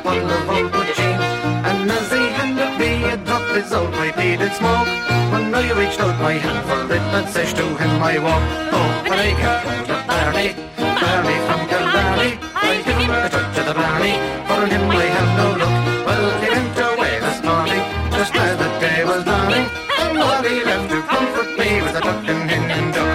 bottle of old Jean. And as he handed me a drop, his old pipe he did smoke. When I reached out my hand for it, and says to him I walk. Oh, when I came to Barney, Barney from Killarney, I give him a touch of the Barney, for him I have no look. Well, he went away this morning, just as the day was dawning, and all he left to comfort me was a duck and hen and duck.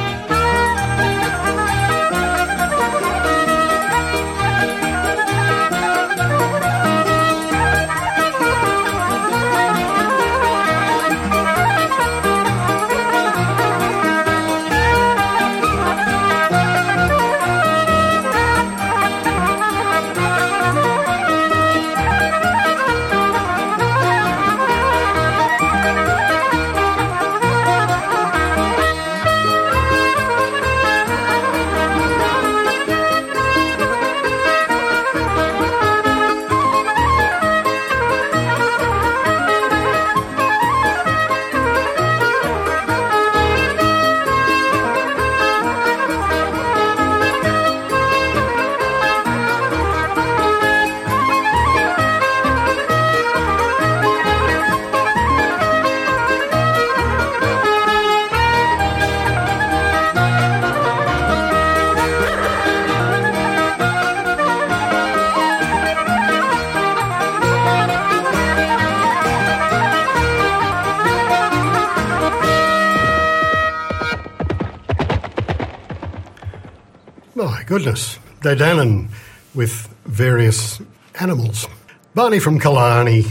My goodness, Dadannon with various animals. Barney from Killarney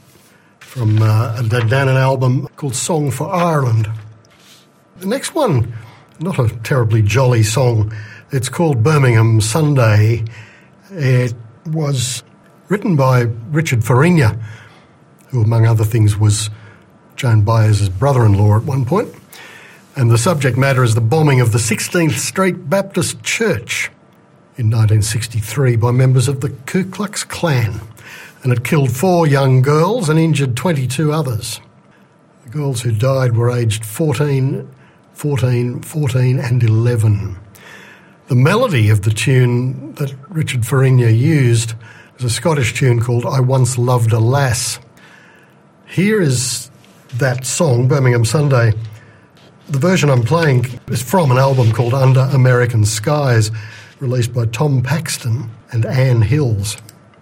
from uh, a Dadannon album called Song for Ireland. The next one, not a terribly jolly song, it's called Birmingham Sunday. It was written by Richard Fariña, who among other things was Joan Baez's brother-in-law at one point. And the subject matter is the bombing of the sixteenth Street Baptist Church in nineteen sixty-three by members of the Ku Klux Klan. And it killed four young girls and injured twenty-two others. The girls who died were aged fourteen, fourteen, fourteen and eleven. The melody of the tune that Richard Fariña used is a Scottish tune called I Once Loved a Lass. Here is that song, Birmingham Sunday. The version I'm playing is from an album called Under American Skies, released by Tom Paxton and Anne Hills.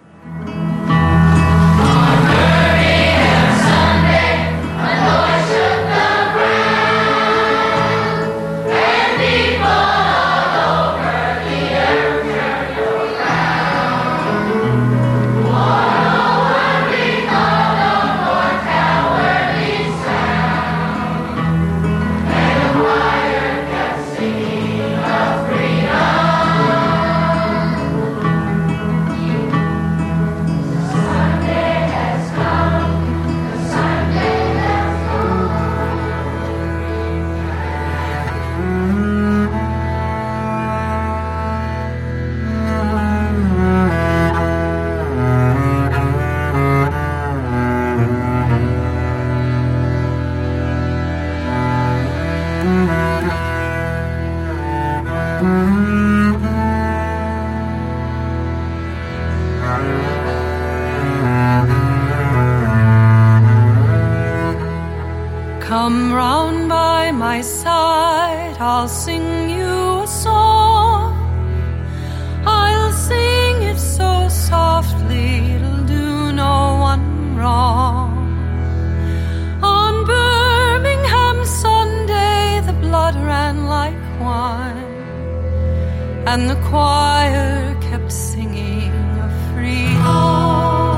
Come round by my side, I'll sing you a song. I'll sing it so softly, it'll do no one wrong. On Birmingham Sunday, the blood ran like wine, and the choir kept singing of freedom.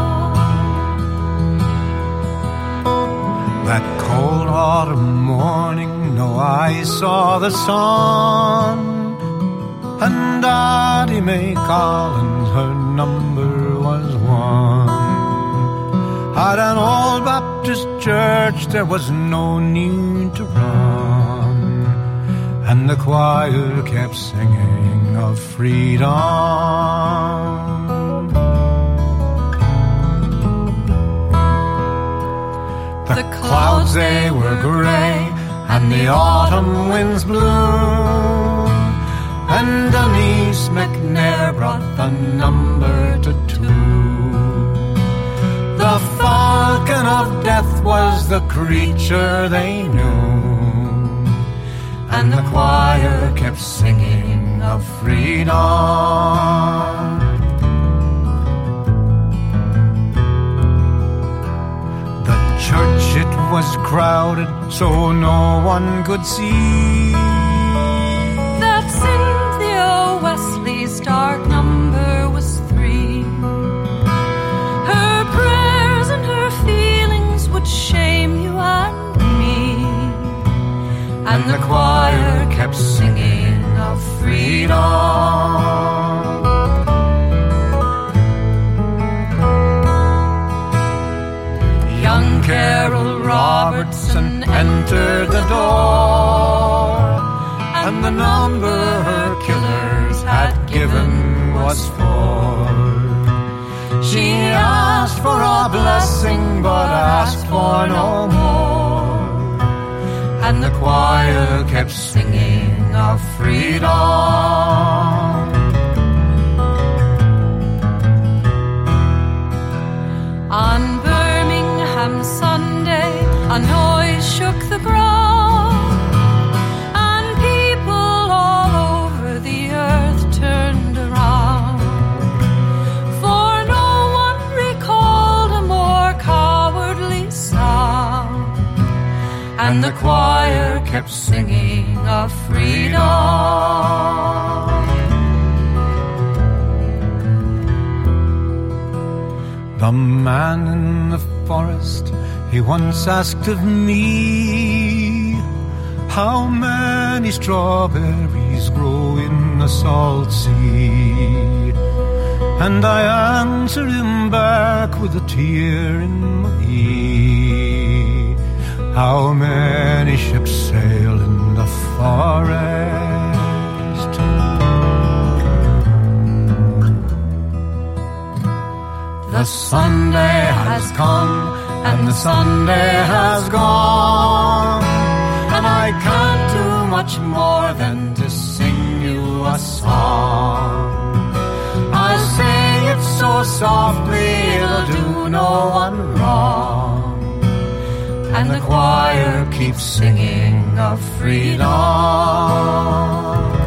That cold autumn morning, no, I saw the sun, and Addie Mae Collins, her number was one. At an old Baptist church, there was no need to run, and the choir kept singing of freedom. The clouds, they were grey, and the autumn winds blew, and Denise McNair brought the number to two. the falcon of death was the creature they knew, and the choir kept singing of freedom. The church, it was crowded, so no one could see that Cynthia Wesley's dark number was three. Her prayers and her feelings would shame you and me, and the choir kept singing of freedom. Young Carol Robertson entered the door, and the number her killers had given was four. She asked for a blessing, but asked for no more, and the choir kept singing of freedom. On Birmingham Sunday, a noise shook the ground, and people all over the earth turned around, for no one recalled a more cowardly sound, and the choir kept singing of freedom. The man in the forest, he once asked of me, how many strawberries grow in the salt sea? And I answered him back with a tear in my eye, how many ships sail in the forest? The Sunday has come, and the Sunday has gone, and I can't do much more than to sing you a song. I'll sing it so softly it'll do no one wrong, and the choir keeps singing of freedom.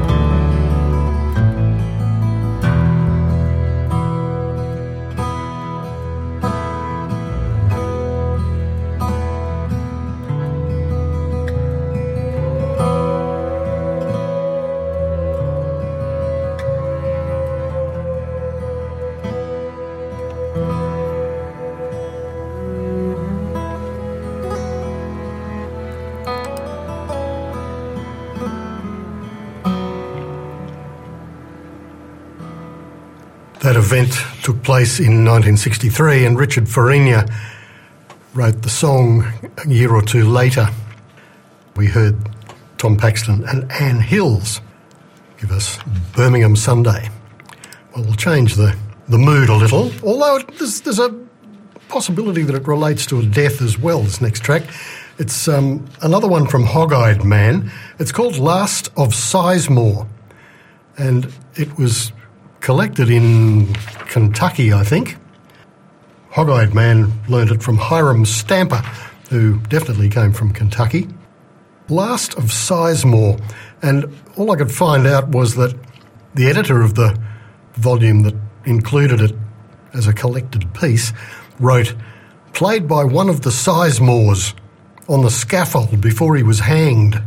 That event took place in nineteen sixty-three, and Richard Farina wrote the song a year or two later. We heard Tom Paxton and Ann Hills give us Birmingham Sunday. Well, we'll change the, the mood a little, although it, there's, there's a possibility that it relates to a death as well, this next track. It's um, another one from Hog-Eyed Man. It's called Last of Sizemore, and it was collected in Kentucky, I think. Hog-Eyed Man learned it from Hiram Stamper, who definitely came from Kentucky. Last of Sizemore. And all I could find out was that the editor of the volume that included it as a collected piece wrote, played by one of the Sizemores on the scaffold before he was hanged.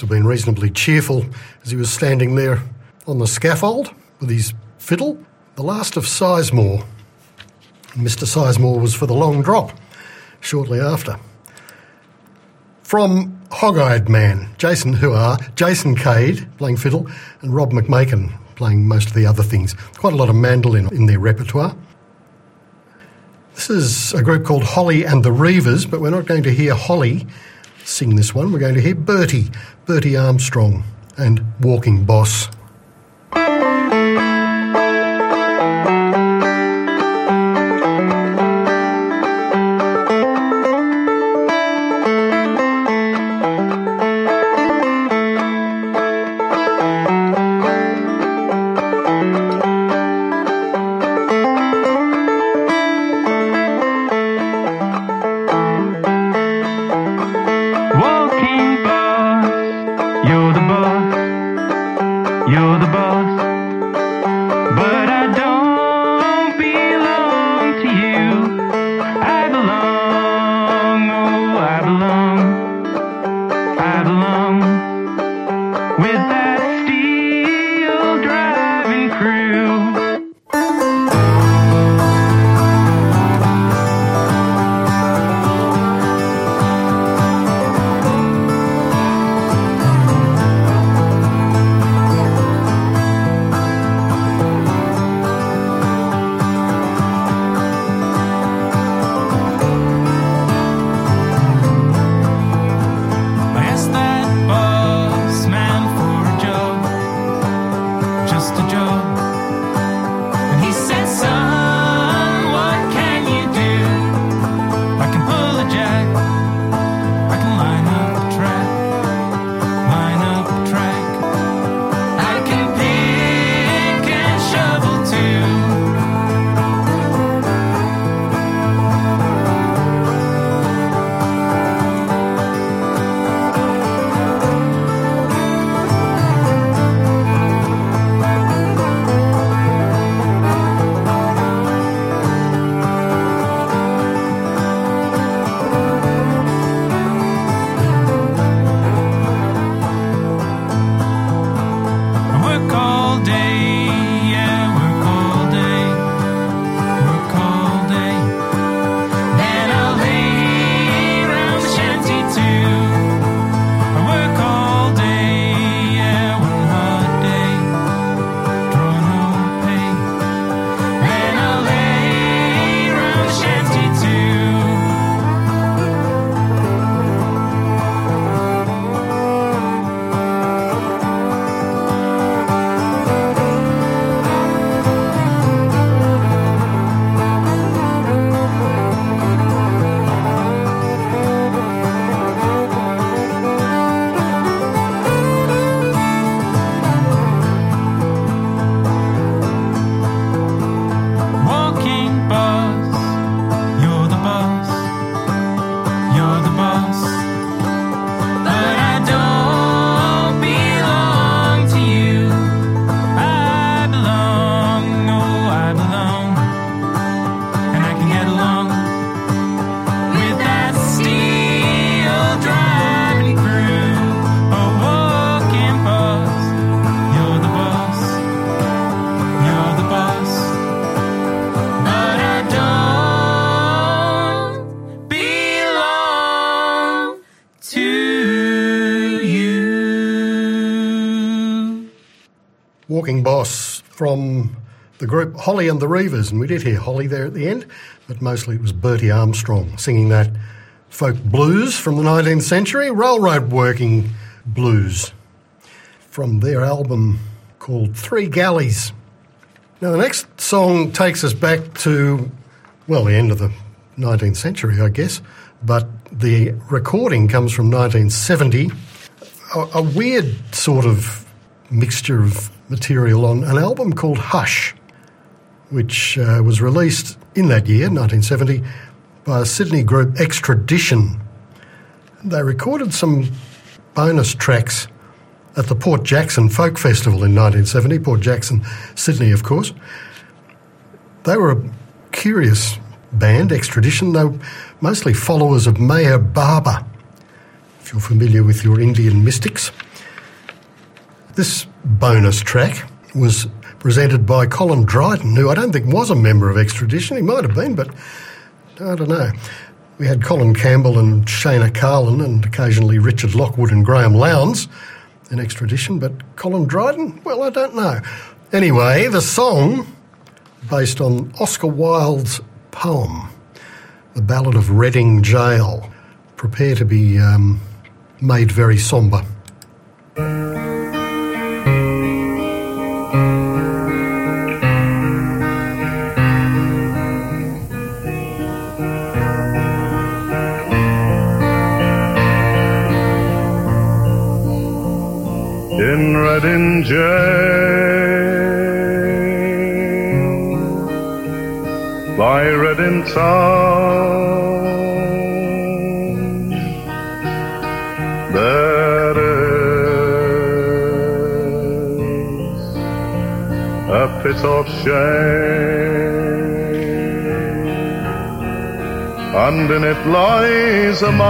have been reasonably cheerful as he was standing there on the scaffold with his fiddle. The Last of Sizemore. Mister Sizemore was for the long drop shortly after. From Hog-Eyed Man, Jason Huar, Jason Cade playing fiddle, and Rob McMakin playing most of the other things. Quite a lot of mandolin in their repertoire. This is a group called Holly and the Reivers, but we're not going to hear Holly sing this one. We're going to hear Bertie, Bertie Armstrong, and Walking Boss. Walking Boss from the group Holly and the Reivers, and we did hear Holly there at the end, but mostly it was Bertie Armstrong singing that folk blues from the nineteenth century, railroad working blues, from their album called Three Galleys. Now the next song takes us back to, well, the end of the nineteenth century, I guess, but the recording comes from nineteen seventy, a, a weird sort of mixture of material on an album called Hush, which uh, was released in that year, nineteen seventy, by a Sydney group, Extradition. They recorded some bonus tracks at the Port Jackson Folk Festival in nineteen seventy, Port Jackson, Sydney, of course. They were a curious band, Extradition. They were mostly followers of Meher Baba, if you're familiar with your Indian mystics. This bonus track was presented by Colin Dryden, who I don't think was a member of Extradition. He might have been, but I don't know. We had Colin Campbell and Shana Carlin and occasionally Richard Lockwood and Graham Lowndes in Extradition, but Colin Dryden, well, I don't know. Anyway, the song, based on Oscar Wilde's poem, The Ballad of Reading Jail, prepare to be um, made very sombre. In Reading Jail, by Reading Town, there is a pit of shame, and in it lies a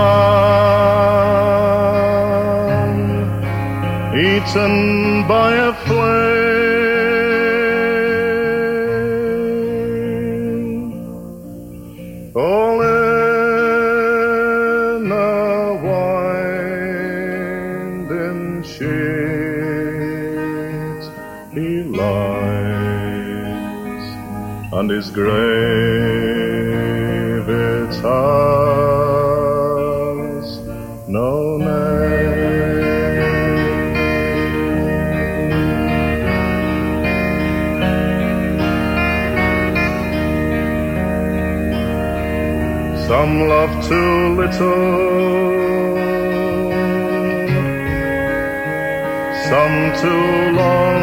man eaten by a flame, all in a winding sheet he lies, and his grave it has no name. Some love too little, some too long,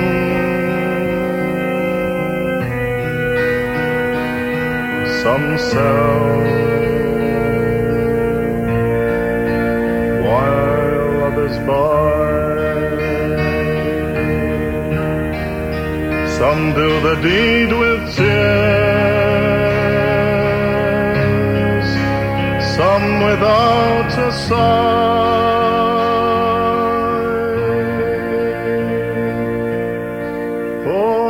some sell, while others buy. Some do the deed with tears, some without a sigh, for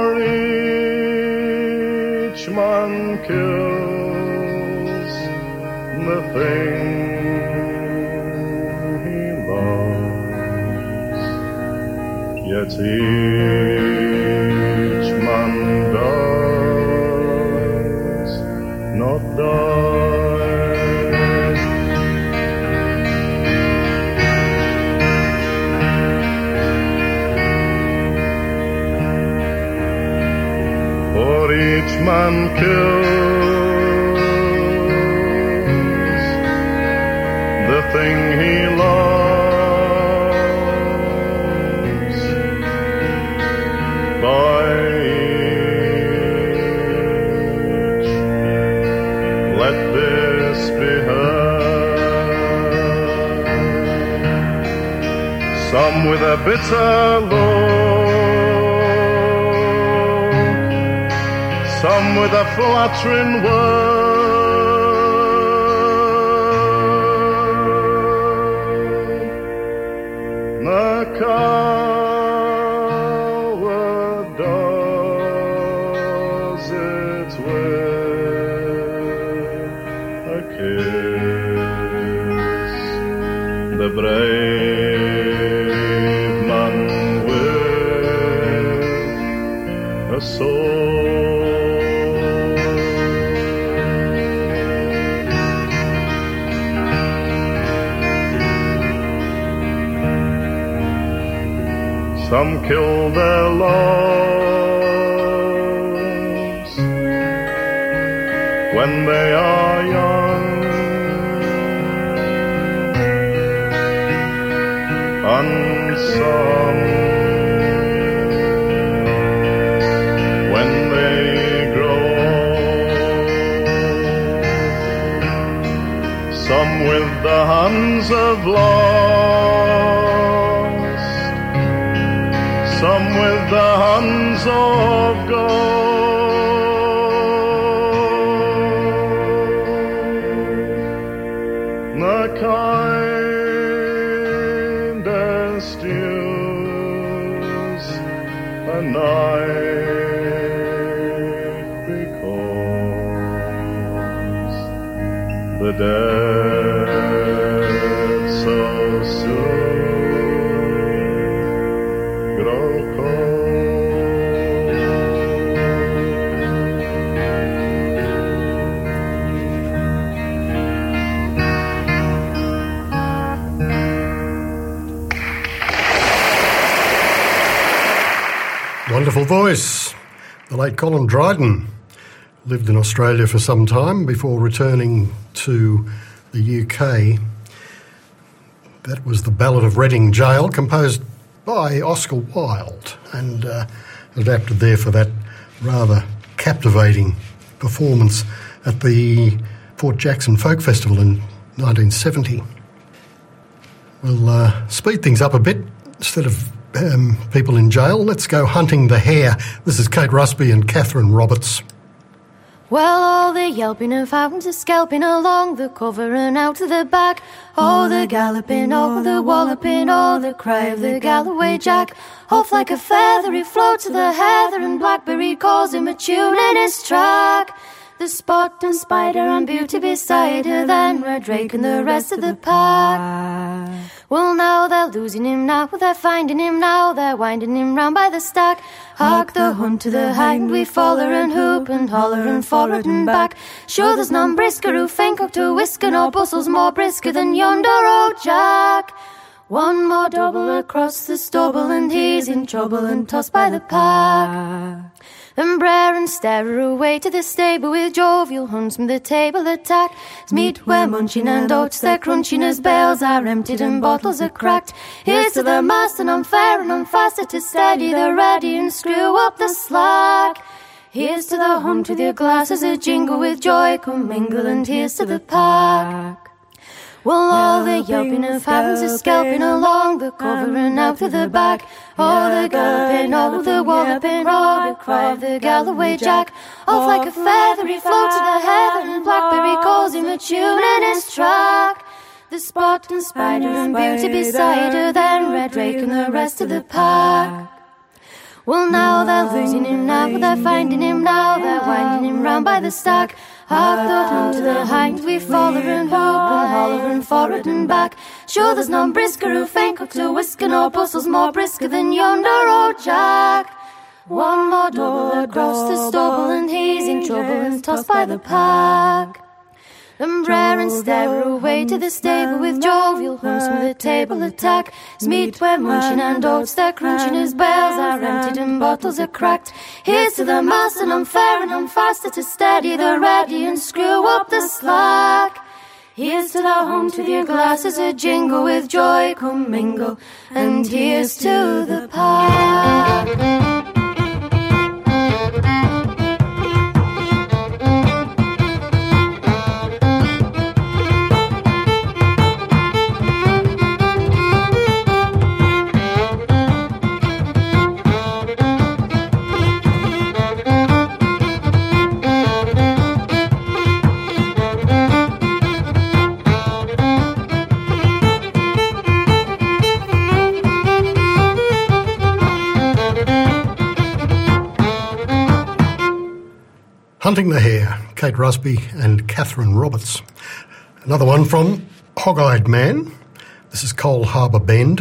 each man kills the thing he loves, yet each man does not die. For each man kills the thing he loves, by each let this be heard. Some with a bitter look, some with a flattering word. The coward does it with a kiss, the brave man with a sword. Some kill their loves when they are young, and some when they grow old. Some with the hands of lust, some with the hands of gold. The kindest use the night, because the dead so soon grow cold. Wonderful voice. The late Colin Dryden lived in Australia for some time before returning to the U K. That was the Ballad of Reading Gaol, composed by Oscar Wilde and uh, adapted there for that rather captivating performance at the Fort Jackson Folk Festival in nineteen seventy. We'll uh, speed things up a bit. Instead of um, people in jail, let's go hunting the hare. This is Kate Rusby and Catherine Roberts. Well, all the yelping of hounds are scalping along the cover and out of the back. Oh, the galloping, oh, the walloping, oh, the cry of the Galloway Jack. Off like a feather he floats to the heather, and Blackberry calls him a tune in his track. The Spot and Spider and Beauty beside her, then Red Drake and the rest of the pack. Well, now they're losing him, now they're finding him, now they're winding him round by the stack. Hark the hunt to the hind, we follow and hoop and holler and forward and back. Sure there's none brisker who think up to whisker, nor bustles more brisker than yonder old Jack. One more double across the stubble, and he's in trouble and tossed by the pack. Then Brer and Starer away to the stable with jovial huntsmen the table attack. As meat we're munching and oats they're crunching, as bales are emptied and bottles are cracked. Here's to the mast and I'm fair and I'm faster to steady the ready and screw up the slack. Here's to the hunt with your glasses a jingle with joy come mingle, and here's to the pack. Well, all the yelping of hounds are scalping along the cover and out of the back. Oh, the galloping, oh, the walloping, oh, the cry of the Galloway Jack. Off like a feather he floats to the heather, and Blackberry calls him a tune in his track. The Spot and Spider and Beauty beside her, then Red Drake and the rest of the pack. Well, now they're losing him, now they're finding him, now they're winding him round by the stack. Hark the hunt to the hind, we follow and hoop and holler and forward and back. Sure there's none brisker who think up to whisker, nor bustles more brisker than yonder old Jack. One more double across the stubble, and he's in trouble and tossed by the pack. Then Brer and Starer away to the stable with jovial huntsmen the table attack. As meat we're munching and oats they're crunching, as bales are emptied and bottles are cracked. Here's to the mast and I'm fair and I'm faster to steady the ready and screw up the slack. Here's to the hunt with your glasses a jingle with joy come mingle, and here's to the pack. Hunting the Hare, Kate Rusby and Catherine Roberts. Another one from Hog-Eyed Man. This is Coal Harbour Bend.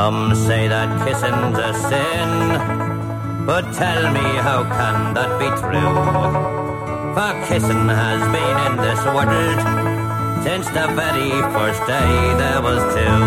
Some say that kissing's a sin, but tell me how can that be true? For kissing has been in this world since the very first day there was two.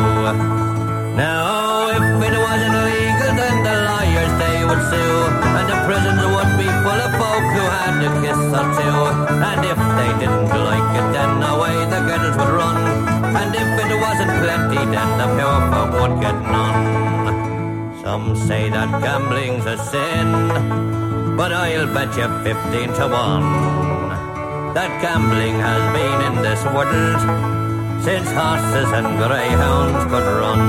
Now, if it wasn't legal, then the lawyers, they would sue, and the prisons would be full of folk who had a kiss or two. And if they didn't like it, then away the girls would run. And if it wasn't plenty, then the poor folk would get none. Some say that gambling's a sin, but I'll bet you fifteen to one that gambling has been in this world since horses and greyhounds could run.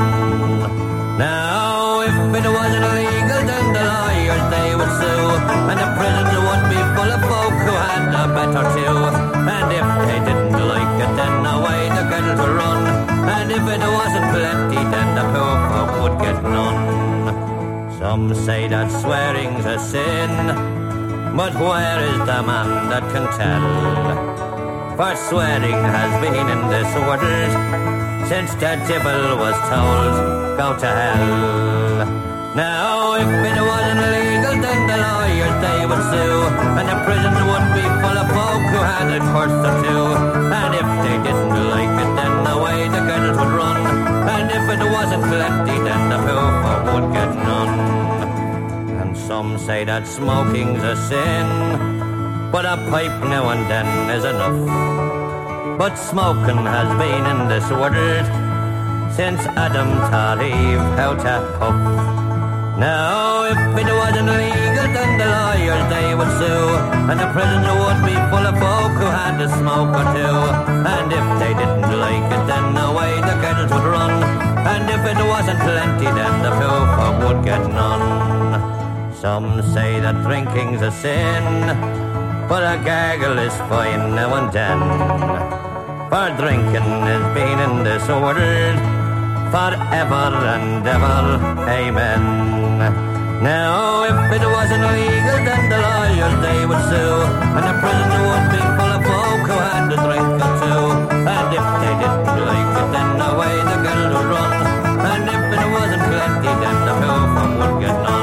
Now, if it wasn't legal, then the lawyers, they would sue, and the prisons would be full of folk who had a bet or two. And if they didn't like it, then away the girls would run. And if it wasn't plenty, then the poor folk would get none. Some say that swearing's a sin, but where is the man that can tell? For swearing has been in this world since the devil was told, go to hell. Now, if it wasn't legal, then the lawyers, they would sue, and the prisons would be full of folk who had a curse or two. And if they didn't like it, then away the girls would run. And if it wasn't plenty, then the poor folk would get none. And some say that smoking's a sin, but a pipe now and then is enough. But smoking has been in this world since Adam taught Eve how to puff. Now, if it wasn't legal, then the lawyers, they would sue, and the prisons would be full of folk who had to smoke or two. And if they didn't like it, then away the girls would run. And if it wasn't plenty, then the poor folk would get none. Some say that drinking's a sin, but a gargle is fine now and then. For drinking has been in this world forever and ever, amen. Now, if it wasn't legal, then the lawyers, they would sue, and the prison would be full of folk who had to drink or two. And if they didn't like it, then away the girls would run. And if it wasn't plenty, then the poor folk would get none.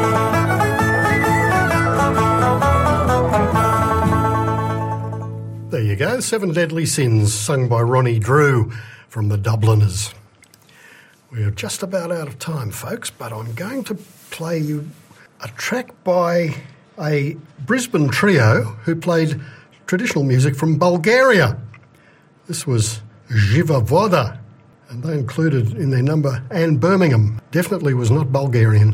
There you go, Seven Deadly Sins, sung by Ronnie Drew from the Dubliners. We're just about out of time, folks, but I'm going to play you a track by a Brisbane trio who played traditional music from Bulgaria. This was Živa Voda, and they included in their number Anne Birmingham. Definitely was not Bulgarian.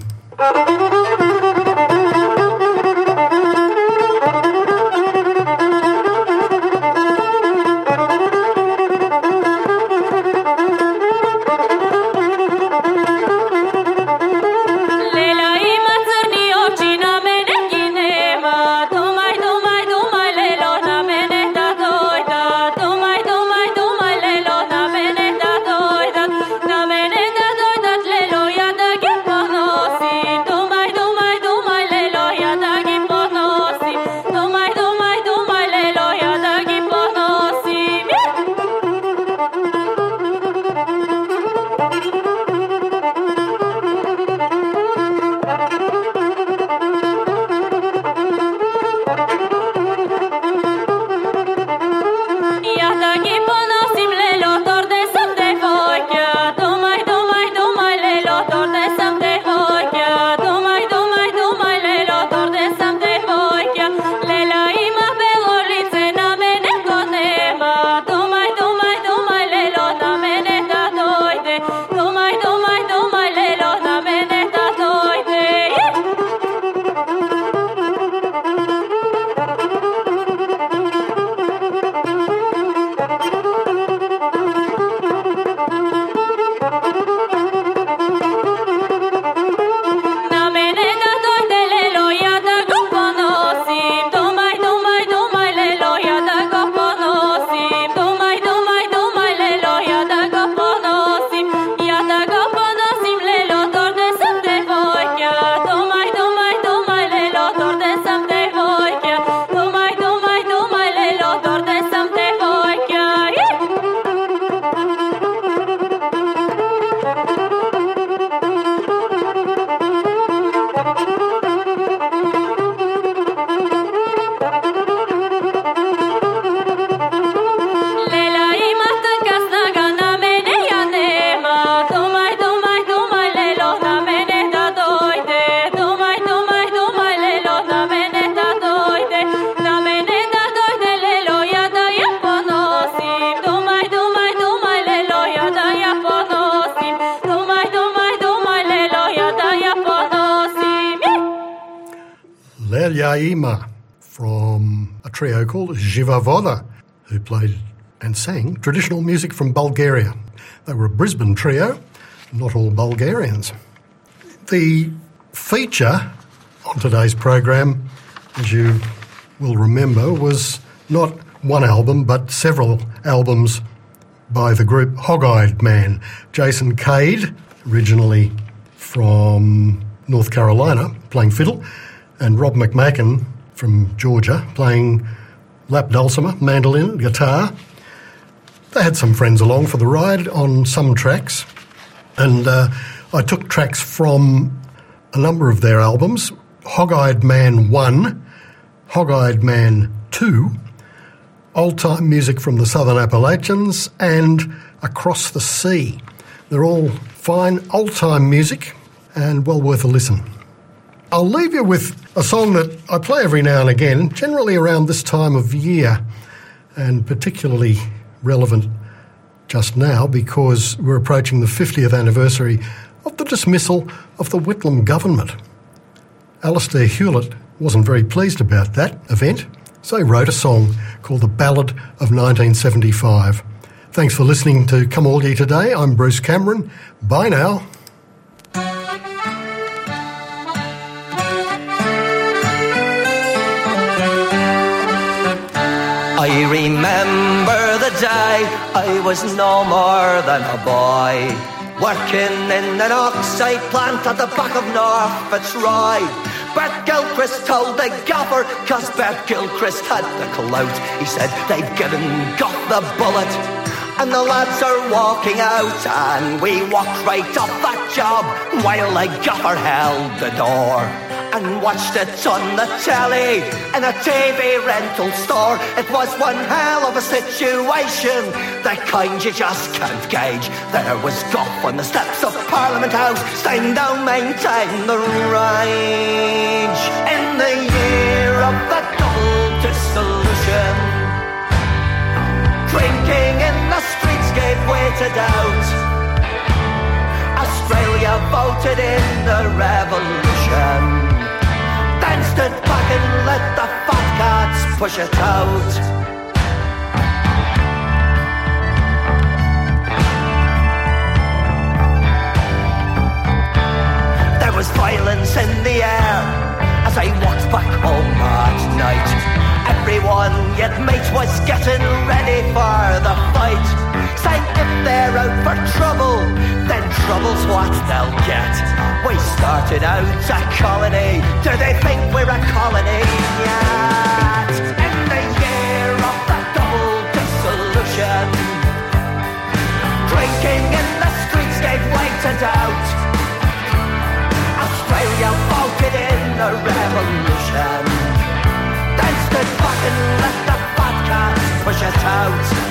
Don't Beljaima from a trio called Živa Voda, who played and sang traditional music from Bulgaria. They were a Brisbane trio, not all Bulgarians. The feature on today's program, as you will remember, was not one album but several albums by the group Hog-Eyed Man. Jason Cade, originally from North Carolina, playing fiddle, and Rob McMacken from Georgia, playing lap dulcimer, mandolin, guitar. They had some friends along for the ride on some tracks, and uh, I took tracks from a number of their albums: Hog-Eyed Man one, Hog-Eyed Man two, Old-Time Music from the Southern Appalachians, and Across the Sea. They're all fine old-time music and well worth a listen. I'll leave you with a song that I play every now and again, generally around this time of year, and particularly relevant just now because we're approaching the fiftieth anniversary of the dismissal of the Whitlam government. Alastair Hewlett wasn't very pleased about that event, so he wrote a song called The Ballad of nineteen seventy-five. Thanks for listening to Come All Ye today. I'm Bruce Cameron. Bye now. I remember the day I was no more than a boy, working in an oxide plant at the back of North Fitzroy. Bert Gilchrist told the gaffer, cause Bert Gilchrist had the clout. He said they'd given Gough the bullet, and the lads are walking out, and we walked right off that job while the gaffer held the door and watched it on the telly in a T V rental store. It was one hell of a situation, the kind you just can't gauge. There was Gough on the steps of Parliament House, saying don't maintain the rage. In the year of the double dissolution, drinking in the streets gave way to doubt. Australia voted in the revolution, then stood back and let the fat cats push it out. There was violence in the air as I walked back home at night. Everyone you'd meet was getting ready for the fight, saying if they're out for trouble, then trouble's what they'll get. We started out a colony, do they think we're a colony yet? In the year of the double dissolution, drinking in the streets gave way to doubt. Australia voted in the revolution, then stood back and let the fat cats push it out.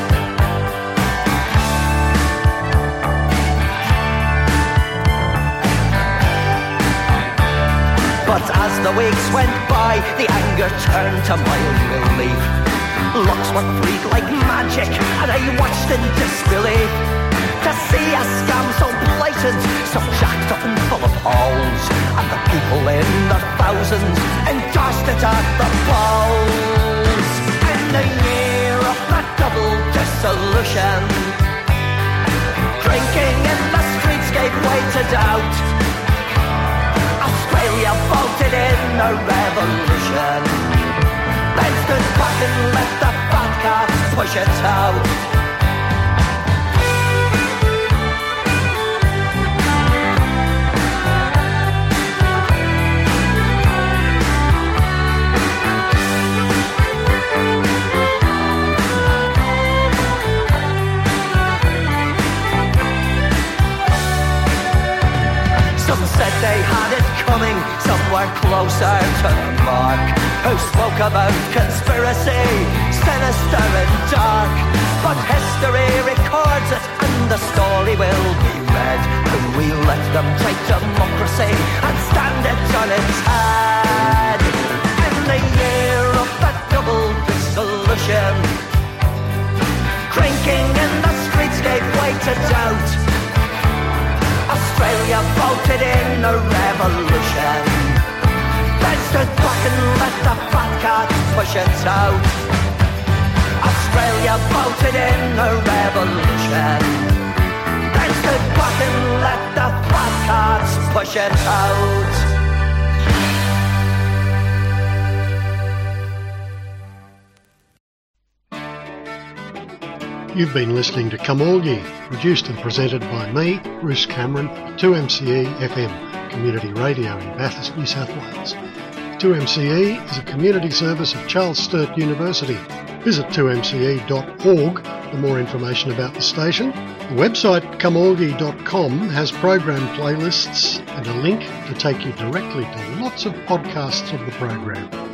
But as the weeks went by, the anger turned to mild relief. Looks were freed like magic, and I watched in disbelief to see a scam so blatant, so jacked up and full of holes, and the people in their thousands endorsed it at the polls. In the year of the double dissolution, drinking in the streets gave way to doubt. Australia voted in the revolution, then stood back and let the fat cats push it out. Some said they had it coming, some were closer to the mark, who spoke about conspiracy, sinister and dark. But history records it, and the story will be read, when we let them take democracy and stand it on its head. In the year of the double dissolution, drinking in the streets gave way to doubt. Australia voted in the revolution, then stood back and let the fat cats push it out. Australia voted in the revolution, then stood back and let the fat cats push it out. You've been listening to Come All Ye, produced and presented by me, Bruce Cameron, two M C E F M, community radio in Bathurst, New South Wales. two M C E is a community service of Charles Sturt University. Visit two m c e dot org for more information about the station. The website come all ye dot com has program playlists and a link to take you directly to lots of podcasts of the program.